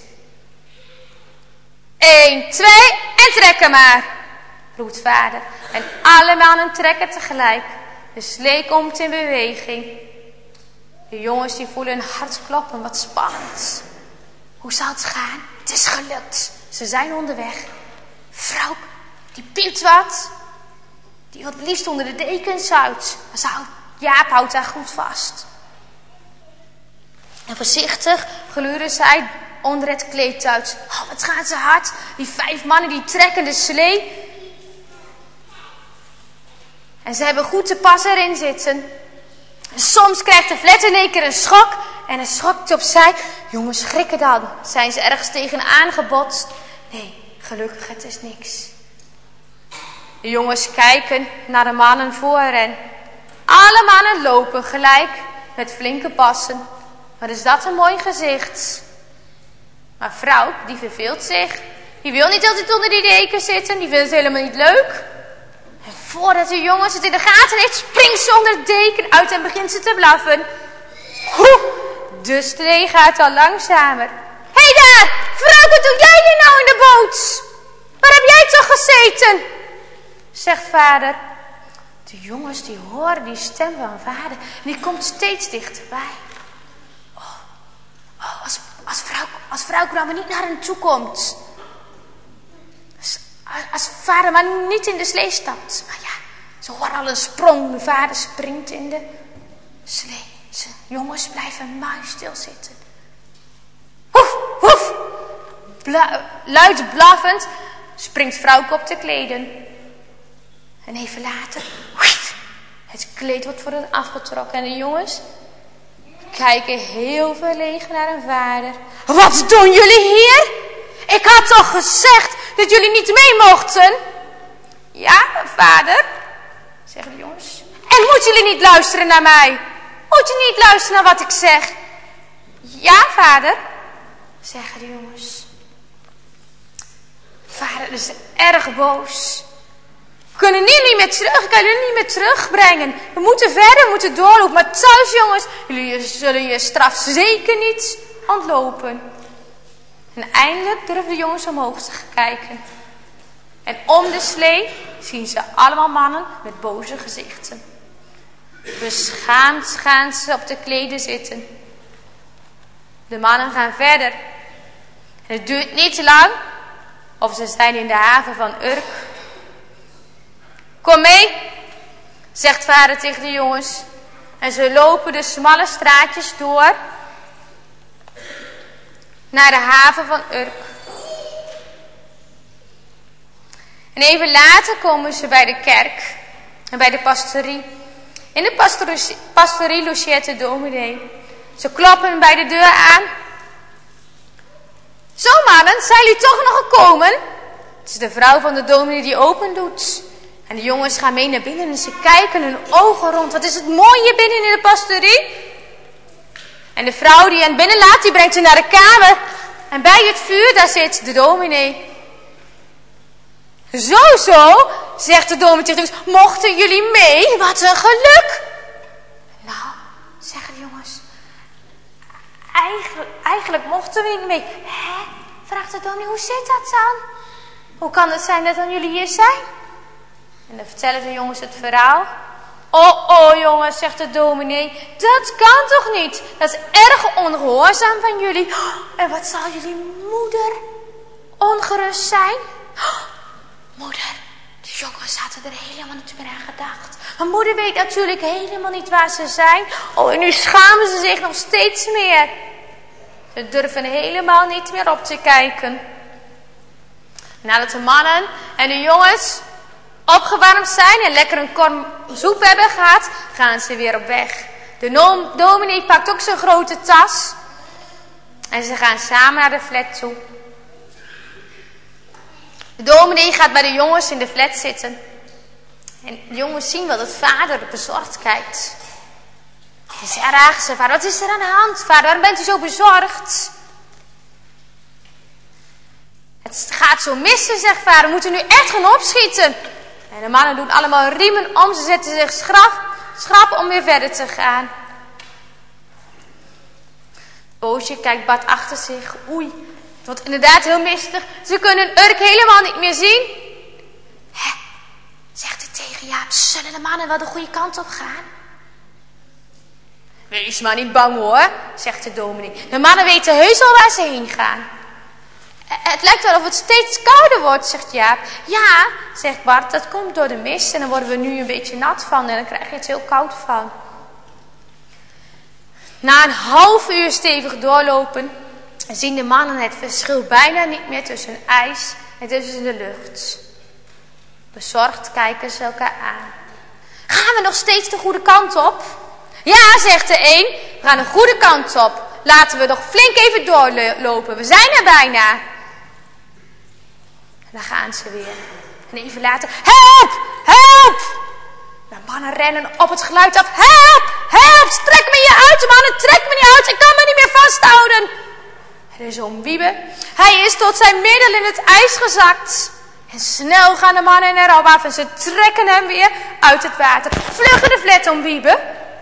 Eén, twee en trekken maar, roept vader. En alle mannen trekken tegelijk. De slee komt in beweging. De jongens die voelen hun hart kloppen, wat spannend. Hoe zal het gaan? Het is gelukt. Ze zijn onderweg. Vrouw, die piept wat. Die wil het liefst onder de dekens uit. Jaap houdt haar goed vast. En voorzichtig gluren zij onder het kleed uit. Oh, wat gaat ze hard. Die vijf mannen die trekken de slee. En ze hebben goed te pas erin zitten. En soms krijgt de flat in één keer een schok. En dan schokt opzij. Jongens schrikken dan. Zijn ze ergens tegenaan gebotst? Nee, gelukkig het is niks. De jongens kijken naar de mannen voor hen. Alle mannen lopen gelijk met flinke passen. Wat is dat een mooi gezicht. Maar vrouw, die verveelt zich. Die wil niet altijd onder die deken zitten. Die vindt het helemaal niet leuk. En voordat de jongens het in de gaten heeft, springt ze onder de deken uit en begint ze te blaffen. Hoe, de slee gaat al langzamer. Hé hey daar, vrouw, wat doe jij hier nou in de boot? Waar heb jij toch gezeten? Zegt vader. De jongens die horen die stem van vader en die komt steeds dichterbij. Oh, oh als, als, vrouw, als vrouw nou maar niet naar hen toe komt. Als, als vader maar niet in de slee stapt. Maar ja, ze horen al een sprong. De vader springt in de slee. De jongens blijven muisstil zitten. Hoef, hoef. Bla, luid blaffend springt vrouw op de kleden. En even later, het kleed wordt voor hen afgetrokken. En de jongens kijken heel verlegen naar hun vader. Wat doen jullie hier? Ik had toch gezegd dat jullie niet mee mochten? Ja, vader, zeggen de jongens. En moeten jullie niet luisteren naar mij? Moet je niet luisteren naar wat ik zeg? Ja, vader, zeggen de jongens. Vader is erg boos. We kunnen nu niet meer terug, ik kan jullie niet meer terugbrengen. We moeten verder, we moeten doorlopen. Maar thuis jongens, jullie zullen je straf zeker niet ontlopen. En eindelijk durven de jongens omhoog te kijken. En om de slee zien ze allemaal mannen met boze gezichten. Beschaamd gaan ze op de kleden zitten. De mannen gaan verder. En het duurt niet lang of ze zijn in de haven van Urk. Kom mee, zegt vader tegen de jongens. En ze lopen de smalle straatjes door naar de haven van Urk. En even later komen ze bij de kerk en bij de pastorie. In de pastorie, pastorie logeert de dominee. Ze kloppen bij de deur aan. Zo mannen, zijn jullie toch nog gekomen? Het is de vrouw van de dominee die open doet. En de jongens gaan mee naar binnen en ze kijken hun ogen rond. Wat is het mooi hier binnen in de pastorie. En de vrouw die hen binnenlaat, die brengt ze naar de kamer. En bij het vuur, daar zit de dominee. Zo, zo, zegt de dominee tegen de jongens. Mochten jullie mee? Wat een geluk. Nou, zeggen de jongens. Eigenlijk, eigenlijk mochten we niet mee. Hè? Vraagt de dominee, hoe zit dat dan? Hoe kan het zijn dat dan jullie hier zijn? En dan vertellen de jongens het verhaal. Oh, oh jongens, zegt de dominee. Dat kan toch niet? Dat is erg ongehoorzaam van jullie. En wat zal jullie moeder ongerust zijn? Moeder, de jongens hadden er helemaal niet meer aan gedacht. Maar moeder weet natuurlijk helemaal niet waar ze zijn. Oh, en nu schamen ze zich nog steeds meer. Ze durven helemaal niet meer op te kijken. Nadat de mannen en de jongens opgewarmd zijn en lekker een korm soep hebben gehad, gaan ze weer op weg. De dominee pakt ook zijn grote tas. En ze gaan samen naar de flat toe. De dominee gaat bij de jongens in de flat zitten. En de jongens zien wel dat vader bezorgd kijkt. En ze vragen ze, vader, wat is er aan de hand? Vader, waarom bent u zo bezorgd? Het gaat zo missen, zegt vader. We moeten nu echt gaan opschieten. En de mannen doen allemaal riemen om. Ze zetten zich schrap, schrap om weer verder te gaan. Boosje kijkt Bart achter zich. Oei, het wordt inderdaad heel mistig. Ze kunnen Urk helemaal niet meer zien. Hè, zegt hij tegen Jaap. Zullen de mannen wel de goede kant op gaan? Wees maar niet bang hoor, zegt de dominee. De mannen weten heus wel waar ze heen gaan. Het lijkt wel of het steeds kouder wordt, zegt Jaap. Ja, zegt Bart, dat komt door de mist en dan worden we nu een beetje nat van en dan krijg je het heel koud van. Na een half uur stevig doorlopen zien de mannen het verschil bijna niet meer tussen ijs en tussen de lucht. Bezorgd kijken ze elkaar aan. Gaan we nog steeds de goede kant op? Ja, zegt de een, we gaan de goede kant op. Laten we nog flink even doorlopen, we zijn er bijna. En dan gaan ze weer. En even later, help, help! De mannen rennen op het geluid af. Help, help, trek me hier uit, mannen, trek me niet uit, ik kan me niet meer vasthouden. En de zoon Wiebe, hij is tot zijn middel in het ijs gezakt. En snel gaan de mannen erop af en ze trekken hem weer uit het water. Vluggen de flat om Wiebe.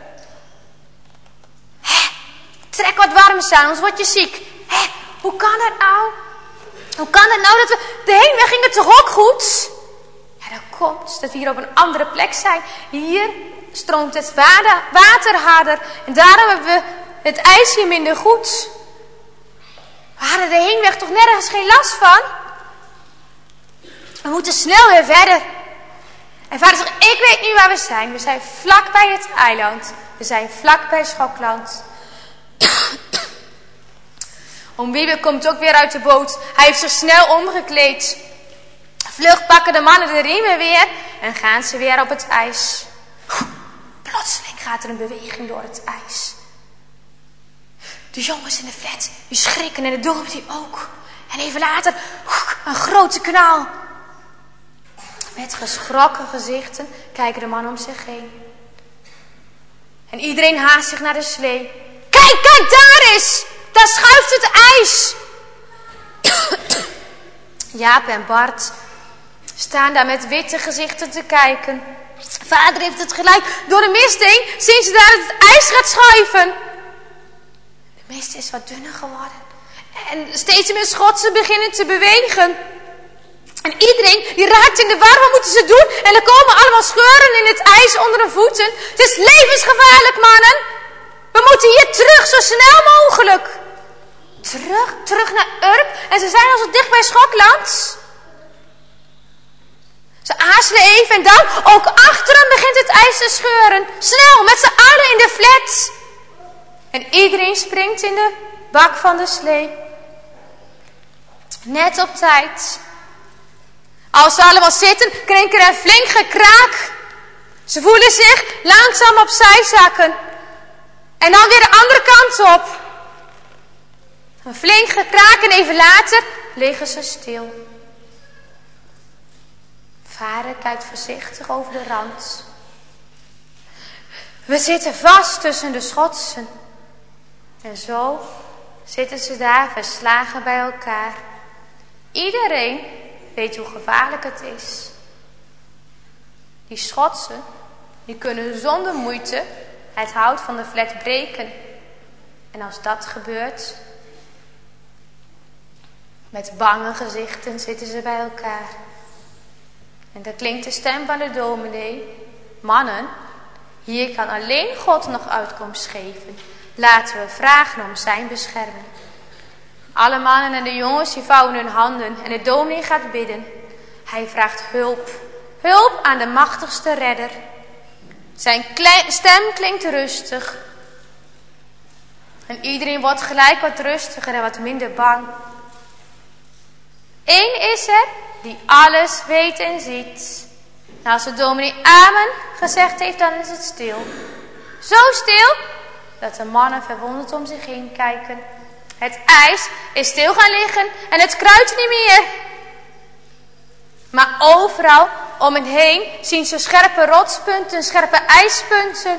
Hé, trek wat warms aan, anders word je ziek. Hé, hoe kan het nou? Hoe kan het nou dat we... De heenweg ging het toch ook goed? Ja, dat komt dat we hier op een andere plek zijn. Hier stroomt het water harder. En daarom hebben we het ijs hier minder goed. We hadden de heenweg toch nergens geen last van? We moeten snel weer verder. En vader zegt, ik weet niet waar we zijn. We zijn vlak bij het eiland. We zijn vlak bij Schokland. Oom Wiebe komt ook weer uit de boot. Hij heeft zich snel omgekleed. Vlug pakken de mannen de riemen weer en gaan ze weer op het ijs. Plotseling gaat er een beweging door het ijs. De jongens in de flat, die schrikken en de dominee ook. En even later, een grote knal. Met geschrokken gezichten kijken de mannen om zich heen. En iedereen haast zich naar de slee. Kijk, kijk, daar is! Daar schuift het ijs! Jaap en Bart Staan daar met witte gezichten te kijken. Vader heeft het gelijk. Door de mist heen zien ze daar dat het ijs gaat schuiven. De mist is wat dunner geworden. En steeds meer schotsen beginnen te bewegen. En iedereen die raakt in de war, wat moeten ze doen? En er komen allemaal scheuren in het ijs onder hun voeten. Het is levensgevaarlijk, mannen. We moeten hier terug, zo snel mogelijk. Terug, terug naar Urk. En ze zijn al zo dicht bij Schotland. Ze aarzelen even en dan, ook achter hem begint het ijs te scheuren. Snel, met z'n allen in de flat. En iedereen springt in de bak van de slee. Net op tijd. Als ze allemaal zitten, klinkt er een flink gekraak. Ze voelen zich langzaam opzij zakken. En dan weer de andere kant op. Een flink gekraak en even later liggen ze stil. Vader kijkt voorzichtig over de rand. We zitten vast tussen de schotsen. En zo zitten ze daar verslagen bij elkaar. Iedereen weet hoe gevaarlijk het is. Die schotsen, die kunnen zonder moeite het hout van de flat breken. En als dat gebeurt, met bange gezichten zitten ze bij elkaar. En dan klinkt de stem van de dominee. Mannen, hier kan alleen God nog uitkomst geven. Laten we vragen om zijn bescherming. Alle mannen en de jongens die vouwen hun handen en de dominee gaat bidden. Hij vraagt hulp. Hulp aan de machtigste redder. Zijn stem klinkt rustig. En iedereen wordt gelijk wat rustiger en wat minder bang. Eén is er die alles weet en ziet. En als de dominee amen gezegd heeft, dan is het stil. Zo stil dat de mannen verwonderd om zich heen kijken. Het ijs is stil gaan liggen en het kruidt niet meer. Maar overal om hen heen zien ze scherpe rotspunten, scherpe ijspunten.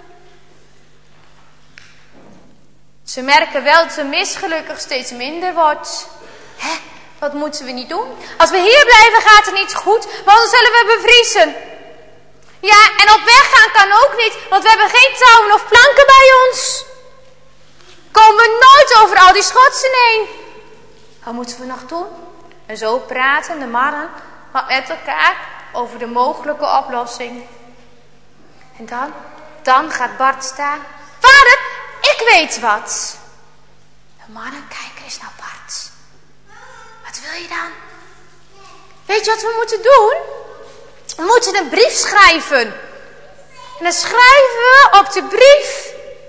Ze merken wel dat de mist gelukkig steeds minder wordt. Hè, wat moeten we niet doen? Als we hier blijven gaat het niet goed, want dan zullen we bevriezen. Ja, en op weg gaan kan ook niet, want we hebben geen touwen of planken bij ons. Komen we nooit over al die schotsen heen. Wat moeten we nog doen? En zo praten de mannen met elkaar over de mogelijke oplossing. En dan, dan gaat Bart staan. Vader, ik weet wat. De mannen kijken eens naar Bart. Wat wil je dan? Weet je wat we moeten doen? We moeten een brief schrijven. En dan schrijven we op de brief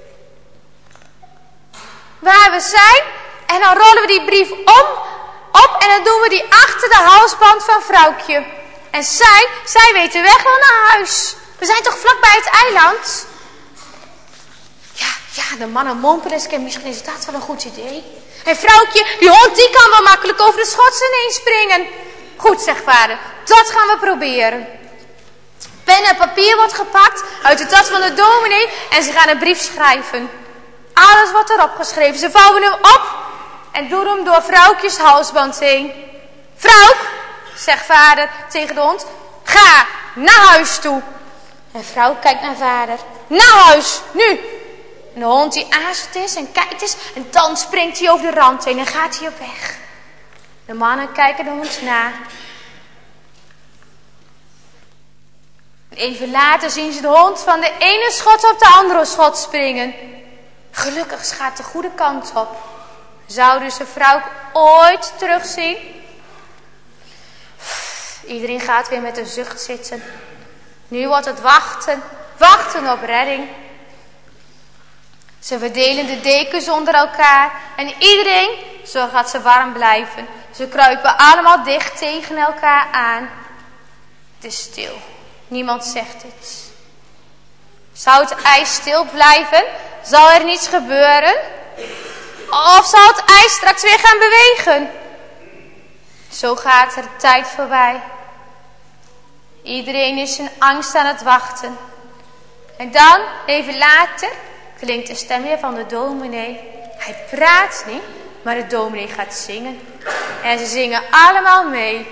waar we zijn. En dan rollen we die brief om, op en dan doen we die achter de halsband van vrouwtje. En zij, zij weet de weg wel naar huis. We zijn toch vlakbij het eiland? Ja, ja, de mannen mompelen eens. Misschien is dat wel een goed idee. En vrouwtje, die hond die kan wel makkelijk over de schotsen heen springen. Goed, zegt vader, dat gaan we proberen. Pen en papier wordt gepakt uit de tas van de dominee en ze gaan een brief schrijven. Alles wordt erop geschreven. Ze vouwen hem op en doen hem door vrouwtjes halsband heen. Vrouw, zegt vader tegen de hond, ga naar huis toe. En vrouw kijkt naar vader. Naar huis, nu. En de hond die aarzelt eens en kijkt eens en dan springt hij over de rand heen en gaat hij op weg. De mannen kijken de hond na. Even later zien ze de hond van de ene schot op de andere schot springen. Gelukkig gaat de goede kant op. Zouden ze vrouw ooit terugzien? Iedereen gaat weer met een zucht zitten. Nu wordt het wachten, wachten op redding. Ze verdelen de dekens onder elkaar en iedereen zorgt dat ze warm blijven. Ze kruipen allemaal dicht tegen elkaar aan. Het is stil. Niemand zegt iets. Zou het ijs stil blijven? Zal er niets gebeuren? Of zal het ijs straks weer gaan bewegen? Zo gaat er de tijd voorbij. Iedereen is in angst aan het wachten. En dan, even later, klinkt de stem weer van de dominee. Hij praat niet, maar de dominee gaat zingen. En ze zingen allemaal mee.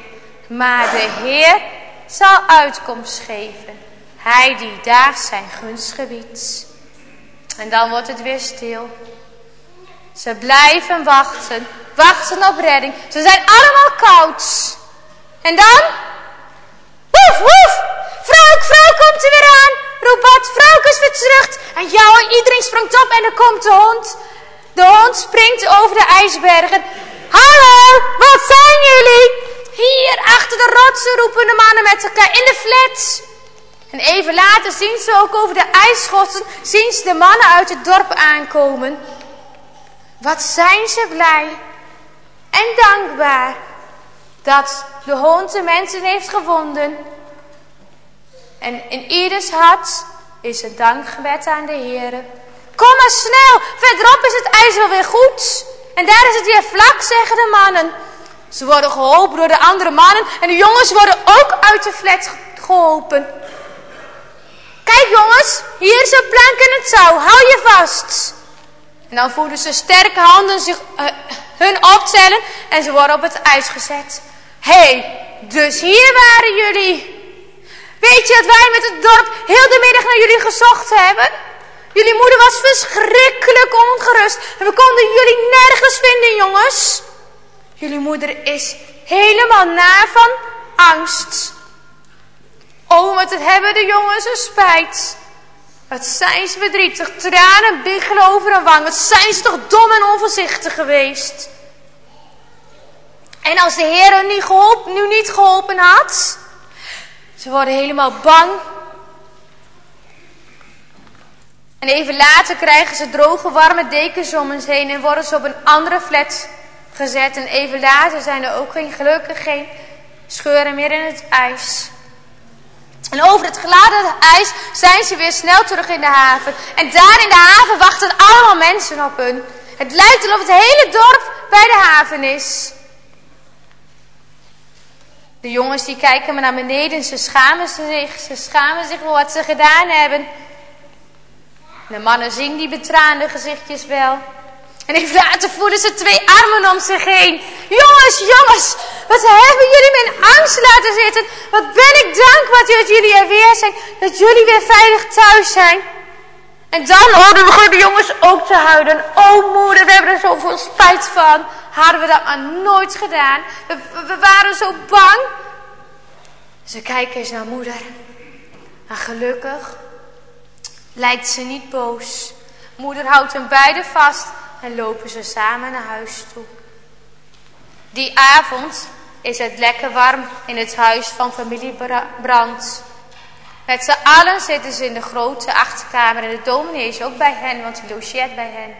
Maar de Heer zal uitkomst geven. Hij die daar zijn gunst gebiedt. En dan wordt het weer stil. Ze blijven wachten. Wachten op redding. Ze zijn allemaal koud. En dan? Woef, woef! Vrouw, vrouw komt er weer aan. Roep Bart, vrouw is weer terug. En ja, iedereen springt op en er komt de hond. De hond springt over de ijsbergen. Hallo, wat zijn jullie? Hier, achter de rotsen roepen de mannen met elkaar in de flats. En even later zien ze ook over de ijsschotsen, zien ze de mannen uit het dorp aankomen. Wat zijn ze blij en dankbaar dat de hond de mensen heeft gevonden. En in ieders hart is een dankgebed aan de Heer. Kom maar snel, verderop is het ijs wel weer goed. En daar is het weer vlak, zeggen de mannen. Ze worden geholpen door de andere mannen en de jongens worden ook uit de flat geholpen. Kijk jongens, hier is een plank en het touw, hou je vast. En dan voelen ze sterke handen zich uh, hun optellen en ze worden op het ijs gezet. Hé, hey, dus hier waren jullie. Weet je dat wij met het dorp heel de middag naar jullie gezocht hebben? Jullie moeder was verschrikkelijk ongerust en we konden jullie nergens vinden, jongens. Jullie moeder is helemaal na van angst. Oh, wat het hebben de jongens een spijt. Wat zijn ze verdrietig, tranen biggelen over hun wang. Wat zijn ze toch dom en onvoorzichtig geweest. En als de Heer hen nu, geholpen, nu niet geholpen had, ze worden helemaal bang. En even later krijgen ze droge, warme dekens om ons heen en worden ze op een andere flat gezet. En even later zijn er ook geen, gelukkig geen scheuren meer in het ijs. En over het gladde ijs zijn ze weer snel terug in de haven. En daar in de haven wachten allemaal mensen op hun. Het lijkt alsof het hele dorp bij de haven is. De jongens die kijken maar naar beneden en ze schamen zich. Ze schamen zich voor wat ze gedaan hebben. De mannen zien die betraande gezichtjes wel. En even later voelen ze twee armen om zich heen. Jongens, jongens, wat hebben jullie me in angst laten zitten. Wat ben ik dankbaar dat jullie er weer zijn. Dat jullie weer veilig thuis zijn. En dan hoorden we de jongens ook te huilen. Oh moeder, we hebben er zoveel spijt van. Hadden we dat maar nooit gedaan. We, we waren zo bang. Ze kijken eens naar moeder. Maar gelukkig lijkt ze niet boos. Moeder houdt hen beiden vast en lopen ze samen naar huis toe. Die avond is het lekker warm in het huis van familie Brandt. Met z'n allen zitten ze in de grote achterkamer en de dominee is ook bij hen, want hij logeert bij hen.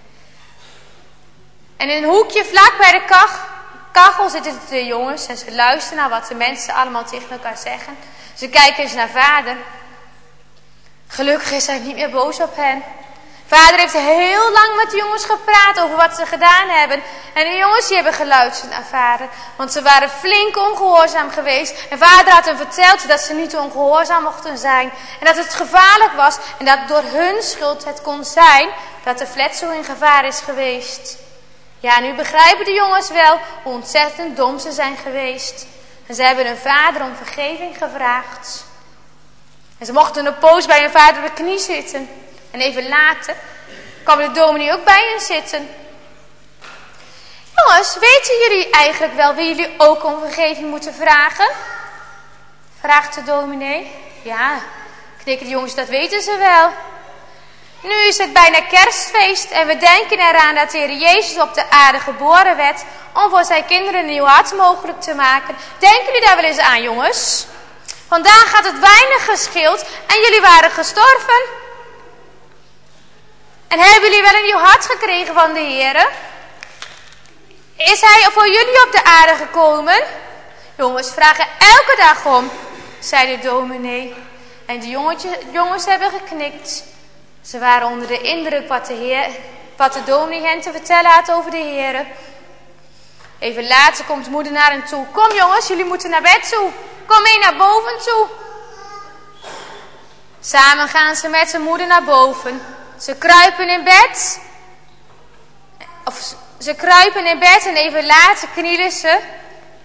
En in een hoekje vlak bij de kach, kachel zitten de jongens en ze luisteren naar wat de mensen allemaal tegen elkaar zeggen. Ze kijken eens naar vader. Gelukkig is hij niet meer boos op hen. Vader heeft heel lang met de jongens gepraat over wat ze gedaan hebben. En de jongens die hebben geluisterd naar vader. Want ze waren flink ongehoorzaam geweest. En vader had hen verteld dat ze niet ongehoorzaam mochten zijn. En dat het gevaarlijk was. En dat door hun schuld het kon zijn dat de flat zo in gevaar is geweest. Ja, nu begrijpen de jongens wel hoe ontzettend dom ze zijn geweest. En ze hebben hun vader om vergeving gevraagd. En ze mochten een poos bij hun vader op de knie zitten. En even later kwam de dominee ook bij hen zitten. Jongens, weten jullie eigenlijk wel wie jullie ook om vergeving moeten vragen? Vraagt de dominee. Ja, knikken de jongens, dat weten ze wel. Nu is het bijna kerstfeest en we denken eraan dat de Heer Jezus op de aarde geboren werd om voor zijn kinderen een nieuw hart mogelijk te maken. Denken jullie daar wel eens aan, jongens? Vandaag had het weinig gescheeld en jullie waren gestorven. En hebben jullie wel een nieuw hart gekregen van de Heer? Is hij voor jullie op de aarde gekomen? Jongens vragen elke dag om, zei de dominee. En de jongetjes, jongens hebben geknikt. Ze waren onder de indruk wat de, heer, wat de dominee hen te vertellen had over de Heer. Even later komt moeder naar hen toe. Kom jongens, jullie moeten naar bed toe. Kom mee naar boven toe. Samen gaan ze met zijn moeder naar boven. Ze kruipen in bed. Of ze kruipen in bed en even later knielen ze.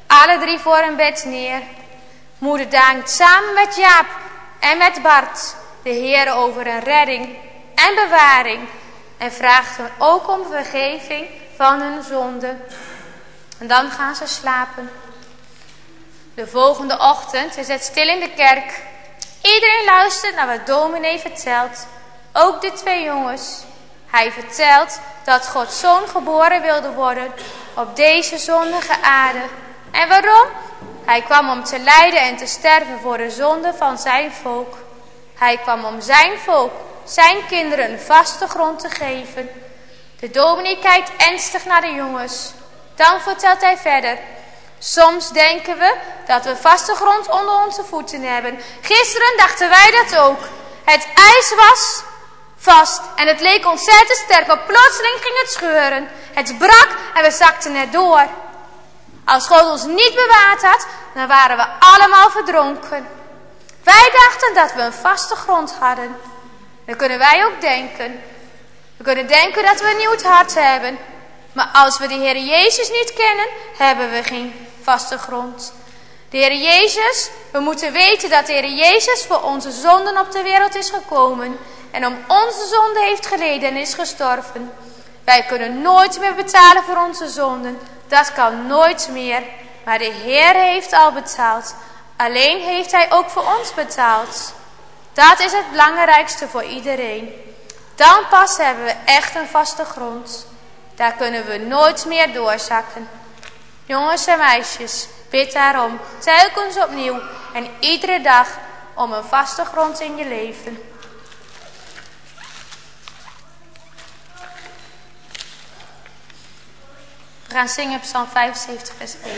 alle drie voor hun bed neer. Moeder dankt samen met Jaap en met Bart de Heer over een redding en bewaring. En vraagt hen ook om vergeving van hun zonden. En dan gaan ze slapen. De volgende ochtend is het stil in de kerk. Iedereen luistert naar wat dominee vertelt. Ook de twee jongens. Hij vertelt dat Gods zoon geboren wilde worden op deze zondige aarde. En waarom? Hij kwam om te lijden en te sterven voor de zonde van zijn volk. Hij kwam om zijn volk, zijn kinderen, een vaste grond te geven. De dominee kijkt ernstig naar de jongens. Dan vertelt hij verder. Soms denken we dat we vaste grond onder onze voeten hebben. Gisteren dachten wij dat ook. Het ijs was vast en het leek ontzettend sterk, maar plotseling ging het scheuren. Het brak en we zakten erdoor. Als God ons niet bewaard had, dan waren we allemaal verdronken. Wij dachten dat we een vaste grond hadden. Dan kunnen wij ook denken. We kunnen denken dat we een nieuw hart hebben. Maar als we de Heer Jezus niet kennen, hebben we geen vaste grond. De Heer Jezus, we moeten weten dat de Heer Jezus voor onze zonden op de wereld is gekomen. En om onze zonde heeft geleden en is gestorven. Wij kunnen nooit meer betalen voor onze zonden. Dat kan nooit meer. Maar de Heer heeft al betaald. Alleen heeft Hij ook voor ons betaald. Dat is het belangrijkste voor iedereen. Dan pas hebben we echt een vaste grond. Daar kunnen we nooit meer doorzakken. Jongens en meisjes, bid daarom telkens opnieuw en iedere dag om een vaste grond in je leven. We gaan zingen Psalm vijfenzeventig vers één.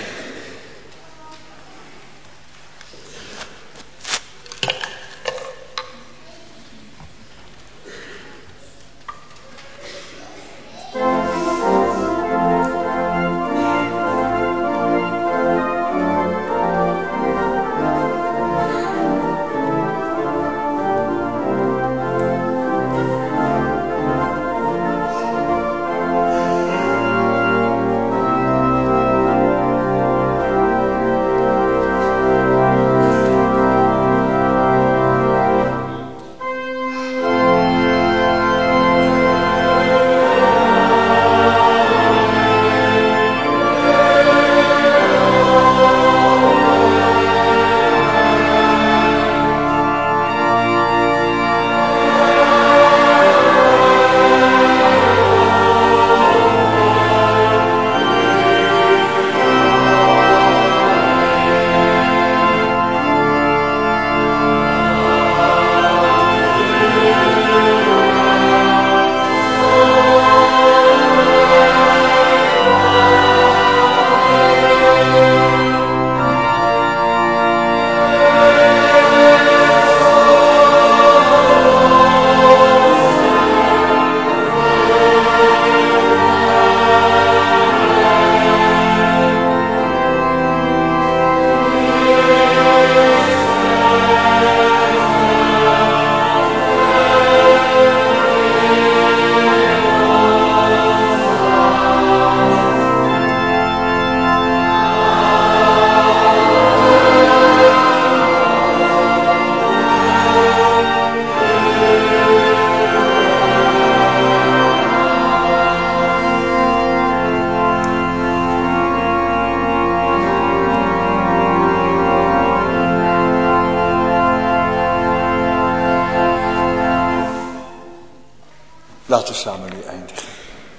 Laten we samen nu eindigen.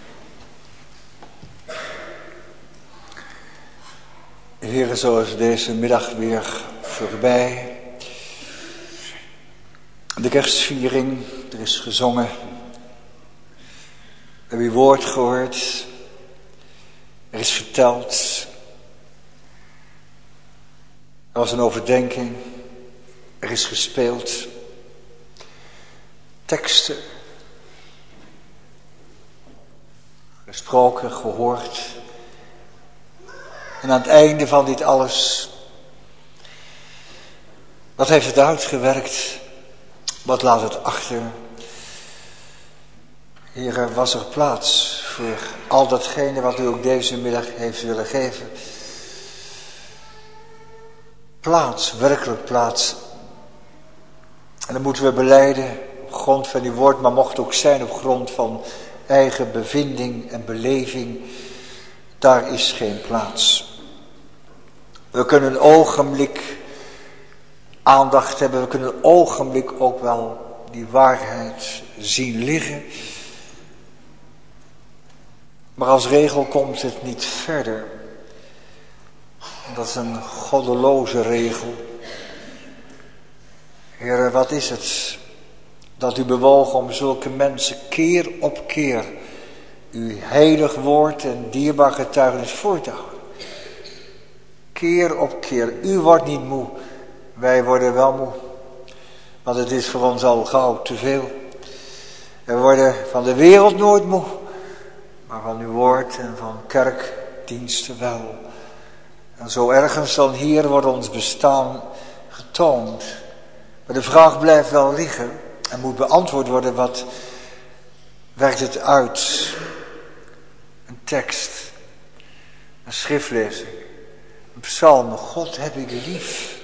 Heere, zoals deze middag weer voorbij. De kerstviering, er is gezongen. We hebben uw woord gehoord. Er is verteld. Er was een overdenking. Er is gespeeld. Teksten. Gesproken, gehoord. En aan het einde van dit alles, wat heeft het uitgewerkt? Wat laat het achter? Heere, was er plaats voor al datgene wat u ook deze middag heeft willen geven? plaats, werkelijk plaats. En dat moeten we belijden op grond van uw woord, maar mocht het ook zijn op grond van eigen bevinding en beleving. Daar is geen plaats. We kunnen een ogenblik aandacht hebben, we kunnen een ogenblik ook wel die waarheid zien liggen. Maar als regel komt het niet verder. Dat is een goddeloze regel. Heer, wat is het dat u bewogen om zulke mensen keer op keer uw heilig woord en dierbaar getuigenis voor te houden. Keer op keer. U wordt niet moe, wij worden wel moe. Want het is voor ons al gauw te veel. We worden van de wereld nooit moe, maar van uw woord en van kerkdiensten wel. En zo ergens dan hier wordt ons bestaan getoond. Maar de vraag blijft wel liggen en moet beantwoord worden: wat werkt het uit? Een tekst, een schriftlezing, een psalm. God heb ik lief.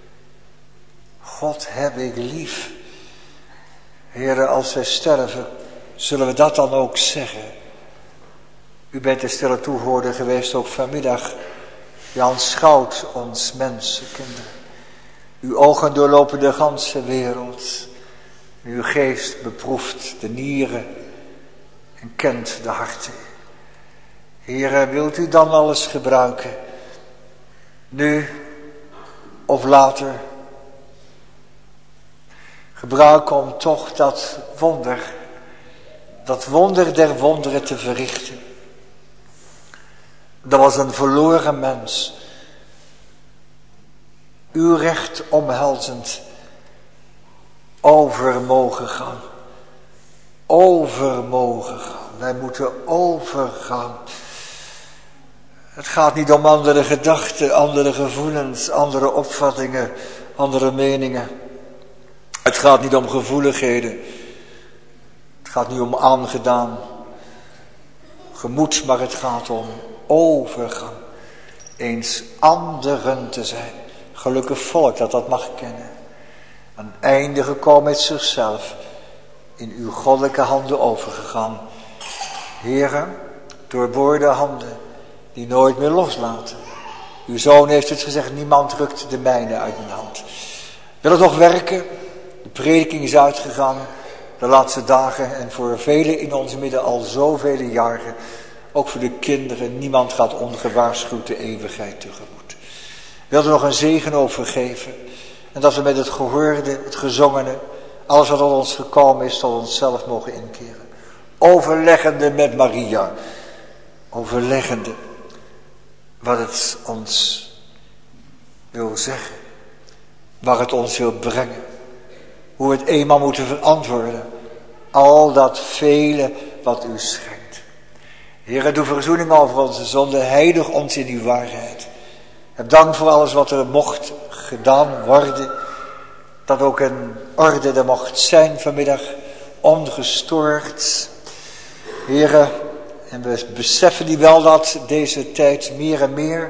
God heb ik lief. Heere, als wij sterven, zullen we dat dan ook zeggen? U bent de stille toehoorder geweest ook vanmiddag. U aanschouwt ons mensenkinderen. Uw ogen doorlopen de ganse wereld. Uw geest beproeft de nieren en kent de harten. Heere, wilt u dan alles gebruiken? Nu of later? Gebruiken om toch dat wonder, dat wonder der wonderen te verrichten. Dat was een verloren mens. Uw recht omhelzend. Over mogen gaan. Over mogen gaan. Wij moeten overgaan. Het gaat niet om andere gedachten, andere gevoelens, andere opvattingen, andere meningen. Het gaat niet om gevoeligheden. Het gaat niet om aangedaan gemoed, maar het gaat om overgang. Eens anderen te zijn. Gelukkig volk dat dat mag kennen. Een einde gekomen met zichzelf. In uw goddelijke handen overgegaan. Heere, doorboorde handen die nooit meer loslaten. Uw zoon heeft het gezegd, niemand rukt de mijne uit mijn hand. Wil het nog werken? De prediking is uitgegaan de laatste dagen en voor velen in ons midden al zoveel jaren. Ook voor de kinderen, niemand gaat ongewaarschuwd de eeuwigheid tegemoet. Wil er nog een zegen over geven en dat we met het gehoorde, het gezongene, alles wat tot ons gekomen is, tot onszelf mogen inkeren. Overleggende met Maria, overleggende wat het ons wil zeggen, waar het ons wil brengen. Hoe we het eenmaal moeten verantwoorden. Al dat vele wat u schenkt. Heere, doe verzoening over onze zonde. Heilig ons in uw waarheid. Heb dank voor alles wat er mocht gedaan worden. Dat ook een orde er mocht zijn vanmiddag. Ongestoord. Heere, en we beseffen die wel dat deze tijd meer en meer,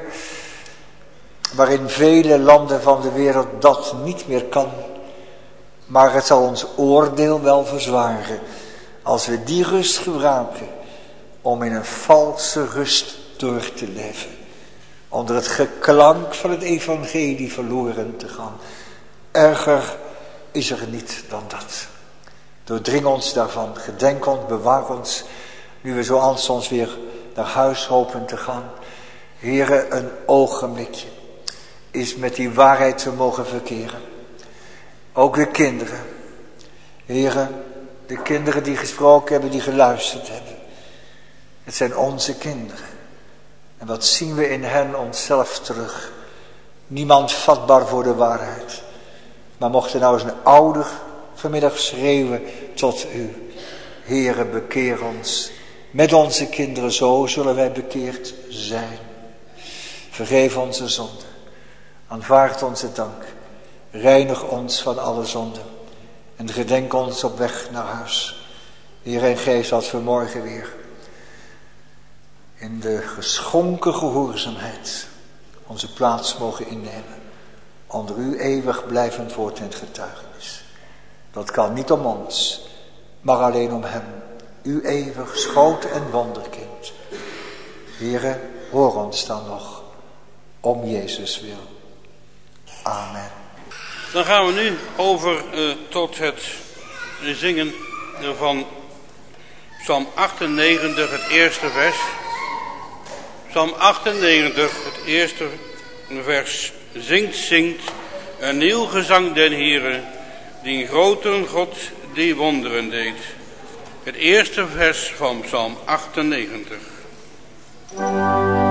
waarin vele landen van de wereld dat niet meer kan. Maar het zal ons oordeel wel verzwaren als we die rust gebruiken om in een valse rust door te leven. Onder het geklank van het evangelie verloren te gaan. Erger is er niet dan dat. Doordring ons daarvan, gedenk ons, bewaar ons, nu we zo aanstonds weer naar huis hopen te gaan. Heere, een ogenblikje is met die waarheid te mogen verkeren. Ook de kinderen. Heere, de kinderen die gesproken hebben, die geluisterd hebben. Het zijn onze kinderen. En wat zien we in hen onszelf terug? Niemand vatbaar voor de waarheid. Maar mocht er nou eens een ouder vanmiddag schreeuwen tot u. Heere, bekeer ons. Met onze kinderen, zo zullen wij bekeerd zijn. Vergeef onze zonden. Aanvaard onze dank. Reinig ons van alle zonden. En gedenk ons op weg naar huis. Heer en geef dat we morgen weer in de geschonken gehoorzaamheid onze plaats mogen innemen. onder u eeuwig blijven voort in het getuigenis. Dat kan niet om ons, maar alleen om hem, uw eeuwig schoot en wonderkind. Heere, hoor ons dan nog, om Jezus wil. Amen. Dan gaan we nu over uh, tot het zingen van Psalm achtennegentig, het eerste vers. Psalm achtennegentig, het eerste vers. Zingt, zingt, een nieuw gezang den Heere, die grote God die wonderen deed. Het eerste vers van Psalm achtennegentig.